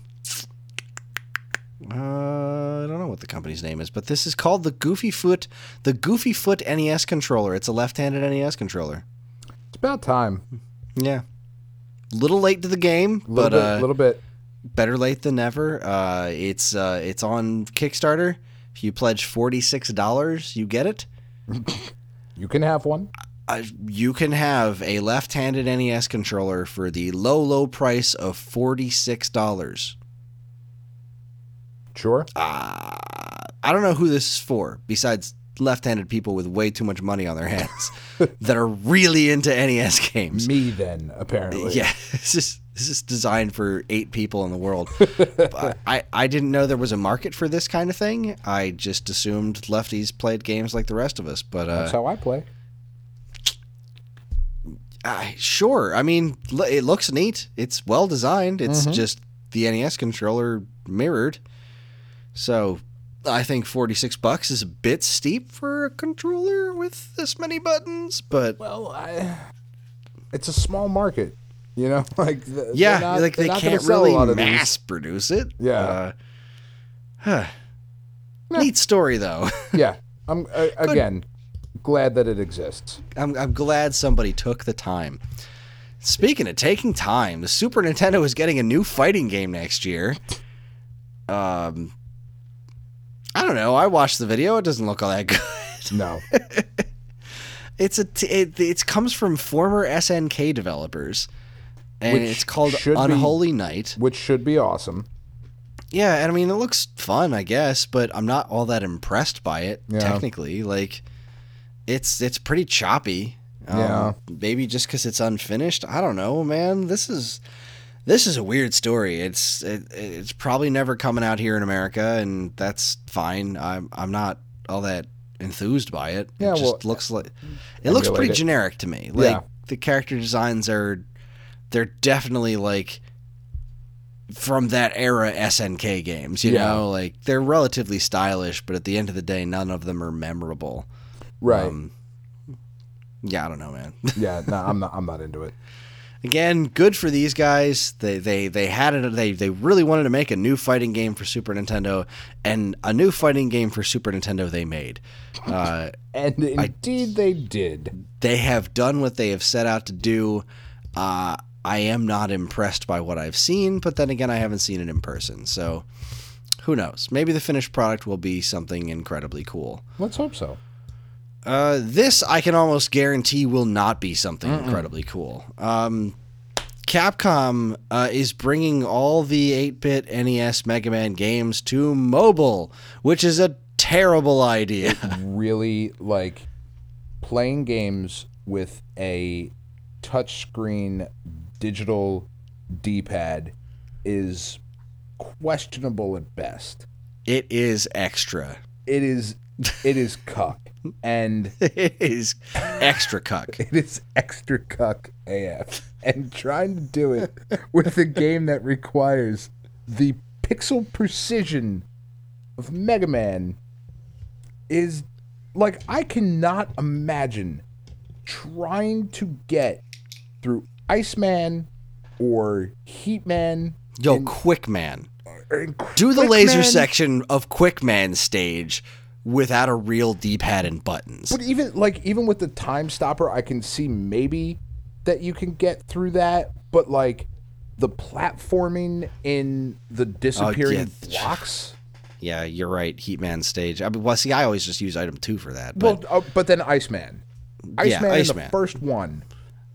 uh, I don't know what the company's name is, but this is called the Goofy Foot, the Goofy Foot N E S controller. It's a left-handed N E S controller. It's about time. Yeah. Little late to the game, A little but bit. uh, little bit. better late than never. Uh, it's uh, it's on Kickstarter. If you pledge forty-six dollars, you get it. You can have one. Uh, you can have a left-handed N E S controller for the low, low price of forty-six dollars. Sure. Uh, I don't know who this is for, besides left-handed people with way too much money on their hands that are really into N E S games. Me, then, apparently. Yeah, this is this is designed for eight people in the world. But I, I didn't know there was a market for this kind of thing. I just assumed lefties played games like the rest of us. But uh, That's how I play. I, sure, I mean, l- it looks neat. It's well designed. It's Mm-hmm. just the N E S controller mirrored. So I think forty-six bucks is a bit steep for a controller with this many buttons, but Well, I, it's a small market. You know, like the, yeah, they're not- like they're they not gonna can't sell a really lot of these. mass produce it. Yeah. Uh, huh. Neat story though. Yeah, I'm uh, again glad that it exists. I'm I'm glad somebody took the time. Speaking of taking time, the Super Nintendo is getting a new fighting game next year. Um, I don't know. I watched the video. It doesn't look all that good. No, It's a t- it it comes from former S N K developers, and Which it's called should be- Unholy Knight. which should be awesome. Yeah, and I mean it looks fun, I guess, but I'm not all that impressed by it. Yeah. Technically, like it's it's pretty choppy. Um, Yeah. Maybe just because it's unfinished. I don't know, man. This is this is a weird story. It's it, it's probably never coming out here in America, and that's fine. I'm I'm not all that enthused by it. Yeah, it just well, looks like it looks emulate pretty it. generic to me. Like Yeah. the character designs are they're definitely like from that era S N K games, you Yeah. know, like they're relatively stylish, but at the end of the day, none of them are memorable. Right. Um, yeah, I don't know, man. Yeah. No, I'm not. I'm not into it. again, good for these guys. They they they had it. They they really wanted to make a new fighting game for Super Nintendo, and a new fighting game for Super Nintendo they made. Uh, and indeed, I, they did. They have done what they have set out to do. Uh, I am not impressed by what I've seen, but then again, I haven't seen it in person, so who knows? Maybe the finished product will be something incredibly cool. Let's hope so. Uh, this, I can almost guarantee, will not be something Mm-mm. incredibly cool. Um, Capcom uh, is bringing all the eight-bit N E S Mega Man games to mobile, which is a terrible idea. It really, like, playing games with a touchscreen digital D-pad is questionable at best. It is extra. It is it is cuck. And it is extra cuck. It is extra cuck A F. And trying to do it with a game that requires the pixel precision of Mega Man is like, I cannot imagine trying to get through Iceman or Heatman. Yo, and, Quickman. And Do the Quickman, laser section of Quickman stage without a real D-pad and buttons. But even like even with the time stopper, I can see maybe that you can get through that. But like the platforming in the disappearing oh, yeah. blocks. Yeah, you're right. Heatman stage. I mean, well, see, I always just use item two for that. But, well, uh, but then Iceman. Iceman yeah, in Iceman. the first one.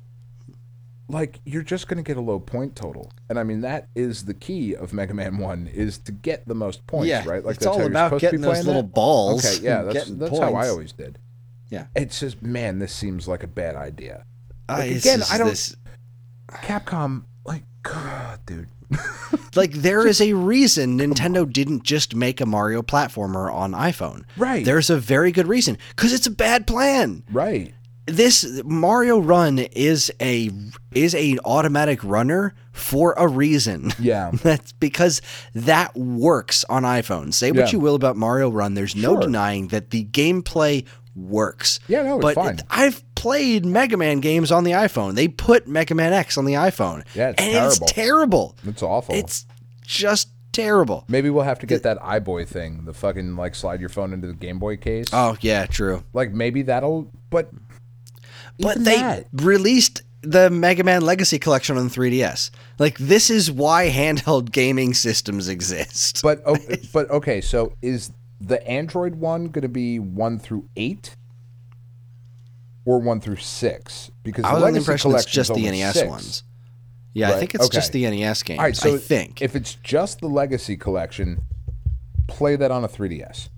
Like, you're just going to get a low point total. And I mean, that is the key of Mega Man one, is to get the most points, yeah, right? Like, it's that's all how about you're getting to be those little that. balls. Okay, yeah, that's, that's how I always did. Yeah. It's just, man, this seems like a bad idea. Uh, like, again, just, I don't... This... Capcom, like, God, dude. Like, there is a reason Nintendo didn't just make a Mario platformer on iPhone. Right. There's a very good reason. Because it's a bad plan. Right. This Mario Run is a is a automatic runner for a reason. Yeah. That's because that works on iPhone. Say what yeah. you will about Mario Run, there's no sure. denying that the gameplay works. Yeah, no, it's but fine. I've played Mega Man games on the iPhone. They put Mega Man X on the iPhone. Yeah, it's and terrible. it's terrible. It's awful. It's just terrible. Maybe we'll have to get that iBoy thing, the fucking, like, slide your phone into the Game Boy case. Oh, yeah, true. Like, maybe that'll, but... But they that. released the Mega Man Legacy Collection on the three D S. Like, this is why handheld gaming systems exist. But oh, but okay, so is the Android one going to be one through eight or one through six? Because I the was under the Legacy impression it's Collection's just the only N E S six. ones. Yeah, Right, I think it's okay. just the N E S games. All right, so I think. if it's just the Legacy Collection, play that on a three D S.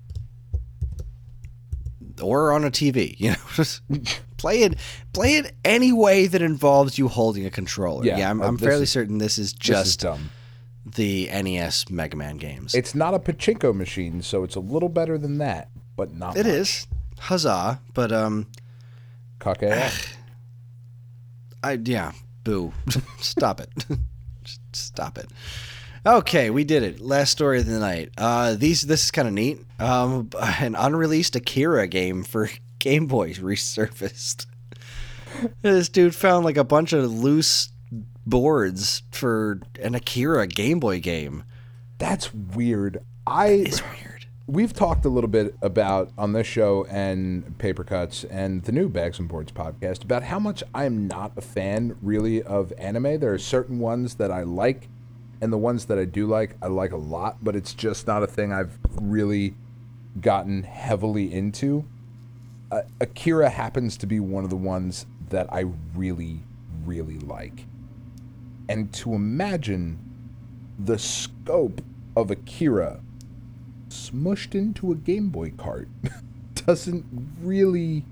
Or on a T V, you know, just play it, play it any way that involves you holding a controller. Yeah, Yeah, I'm, uh, I'm this fairly is- certain this is This is just dumb. the N E S Mega Man games. It's not a pachinko machine, so it's a little better than that, but not It much. is, huzzah! But um, Cuck A F. I yeah, boo, stop it, Just stop it. Okay, we did it. Last story of the night. Uh, these this is kind of neat. Um, an unreleased Akira game for Game Boy resurfaced. This dude found like a bunch of loose boards for an Akira Game Boy game. That's weird. I It's weird. We've talked a little bit about on this show and Paper Cuts and the new Bags and Boards podcast about how much I'm not a fan really of anime. There are certain ones that I like, and the ones that I do like, I like a lot, but it's just not a thing I've really gotten heavily into. Uh, Akira happens to be one of the ones that I really, really like. And to imagine the scope of Akira smushed into a Game Boy cart doesn't really...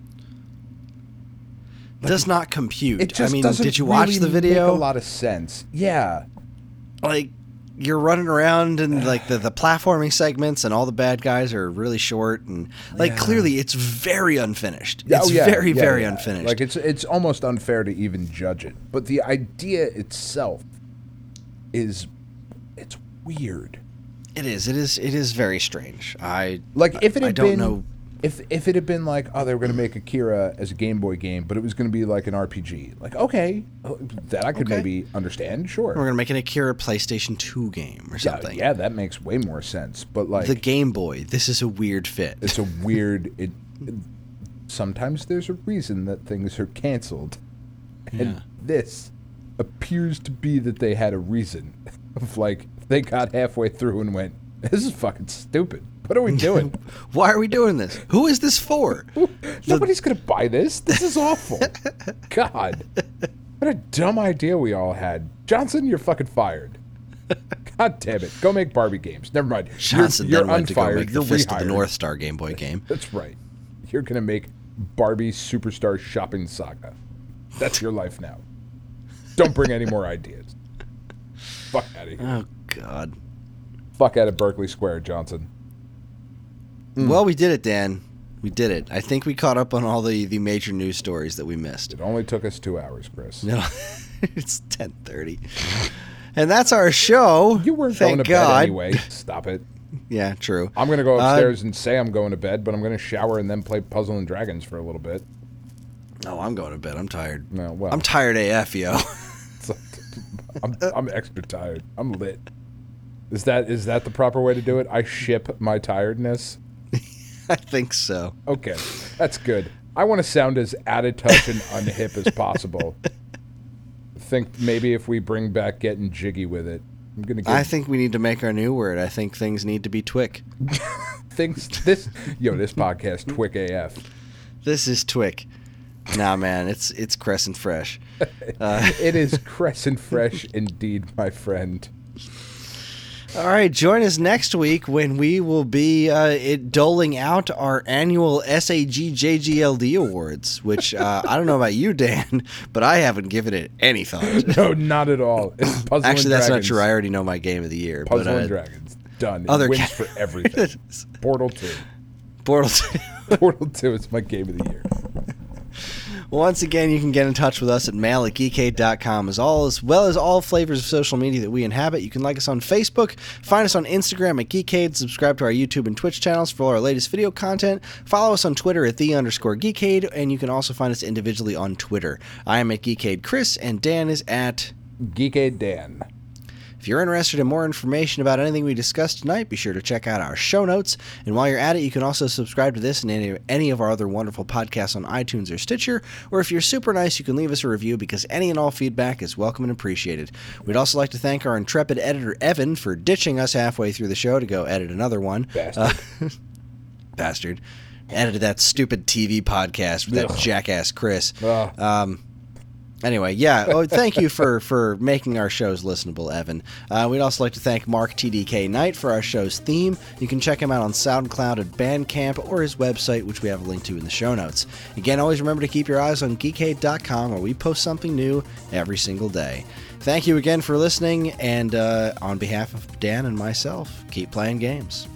Does not compute. It just I mean, doesn't did you watch really the video? make a lot of sense. Yeah. Like, you're running around and like the, the platforming segments and all the bad guys are really short and like Yeah. clearly it's very unfinished. Yeah, It's oh, yeah, very, yeah, very yeah. unfinished. Like it's it's almost unfair to even judge it. But the idea itself is it's weird. It is. It is. It is very strange. I Like if it I had don't been know. If if it had been like, oh, they were going to make Akira as a Game Boy game, but it was going to be like an R P G, like, okay, that I could Okay. maybe understand, sure. We're gonna make an Akira PlayStation two game or yeah, something. yeah, that makes way more sense. But like, The Game Boy. This is a weird fit. it's a weird. It, it sometimes there's a reason that things are canceled, and Yeah. this appears to be that they had a reason. Of like, they got halfway through and went, "This is fucking stupid. What are we doing? Why are we doing this? Who is this for? Nobody's gonna buy this. This is awful. God, what a dumb idea we all had. Johnson, you're fucking fired. God damn it. Go make Barbie games. Never mind. Johnson you're, then you're went to go unfired. make the You're Fist of the rehired. North Star Game Boy game. That's right. You're gonna make Barbie Superstar Shopping Saga. That's your life now. Don't bring any more ideas. Fuck out of here. Oh God. Fuck out of Berkeley Square, Johnson. Well, we did it, Dan. We did it. I think we caught up on all the, the major news stories that we missed. It only took us two hours, Chris. No, it's ten thirty, and that's our show. You weren't Thank going to God. bed anyway. Stop it. Yeah, true. I'm going to go Uh, upstairs and say I'm going to bed, but I'm going to shower and then play Puzzle and Dragons for a little bit. Oh, I'm going to bed. I'm tired. No, well, I'm tired A F, yo. I'm, I'm extra tired. I'm lit. Is that is that the proper way to do it? I ship my tiredness. I think so. Okay, that's good. I want to sound as out of touch and unhip as possible. Think maybe if we bring back getting jiggy with it, I'm gonna get I think we need to make our new word. I think things need to be twick. things. This yo, this podcast twick A F. This is twick. Nah, man, it's it's Crescent Fresh. Uh, It is crescent fresh indeed, my friend. all right, join us next week when we will be uh, it, doling out our annual S A G J G L D awards, which uh, I don't know about you, Dan, but I haven't given it any thought. No, not at all. It's Puzzle Actually, and that's not Dragons. true. I already know my game of the year. Puzzle but, uh, and Dragons. Done. It other wins ca- for everything. Portal two. Portal two. Portal two is my game of the year. Once again, you can get in touch with us at mail at geekade dot com, as, all, as well as all flavors of social media that we inhabit. You can like us on Facebook, find us on Instagram at Geekade, subscribe to our YouTube and Twitch channels for all our latest video content, follow us on Twitter at the underscore Geekade, and you can also find us individually on Twitter. I am at Geekade Chris, and Dan is at... Geekade Dan. If you're interested in more information about anything we discussed tonight, be sure to check out our show notes. And while you're at it, you can also subscribe to this and any, any of our other wonderful podcasts on iTunes or Stitcher. Or if you're super nice, you can leave us a review because any and all feedback is welcome and appreciated. We'd also like to thank our intrepid editor, Evan, for ditching us halfway through the show to go edit another one. Bastard. Uh, bastard. Edited that stupid T V podcast with that Ugh. jackass Chris. Ugh. Um... Anyway, yeah, oh, thank you for, for making our shows listenable, Evan. Uh, we'd also like to thank Mark T D K Knight for our show's theme. You can check him out on SoundCloud at Bandcamp or his website, which we have a link to in the show notes. Again, always remember to keep your eyes on geekade dot com, where we post something new every single day. Thank you again for listening, and uh, on behalf of Dan and myself, keep playing games.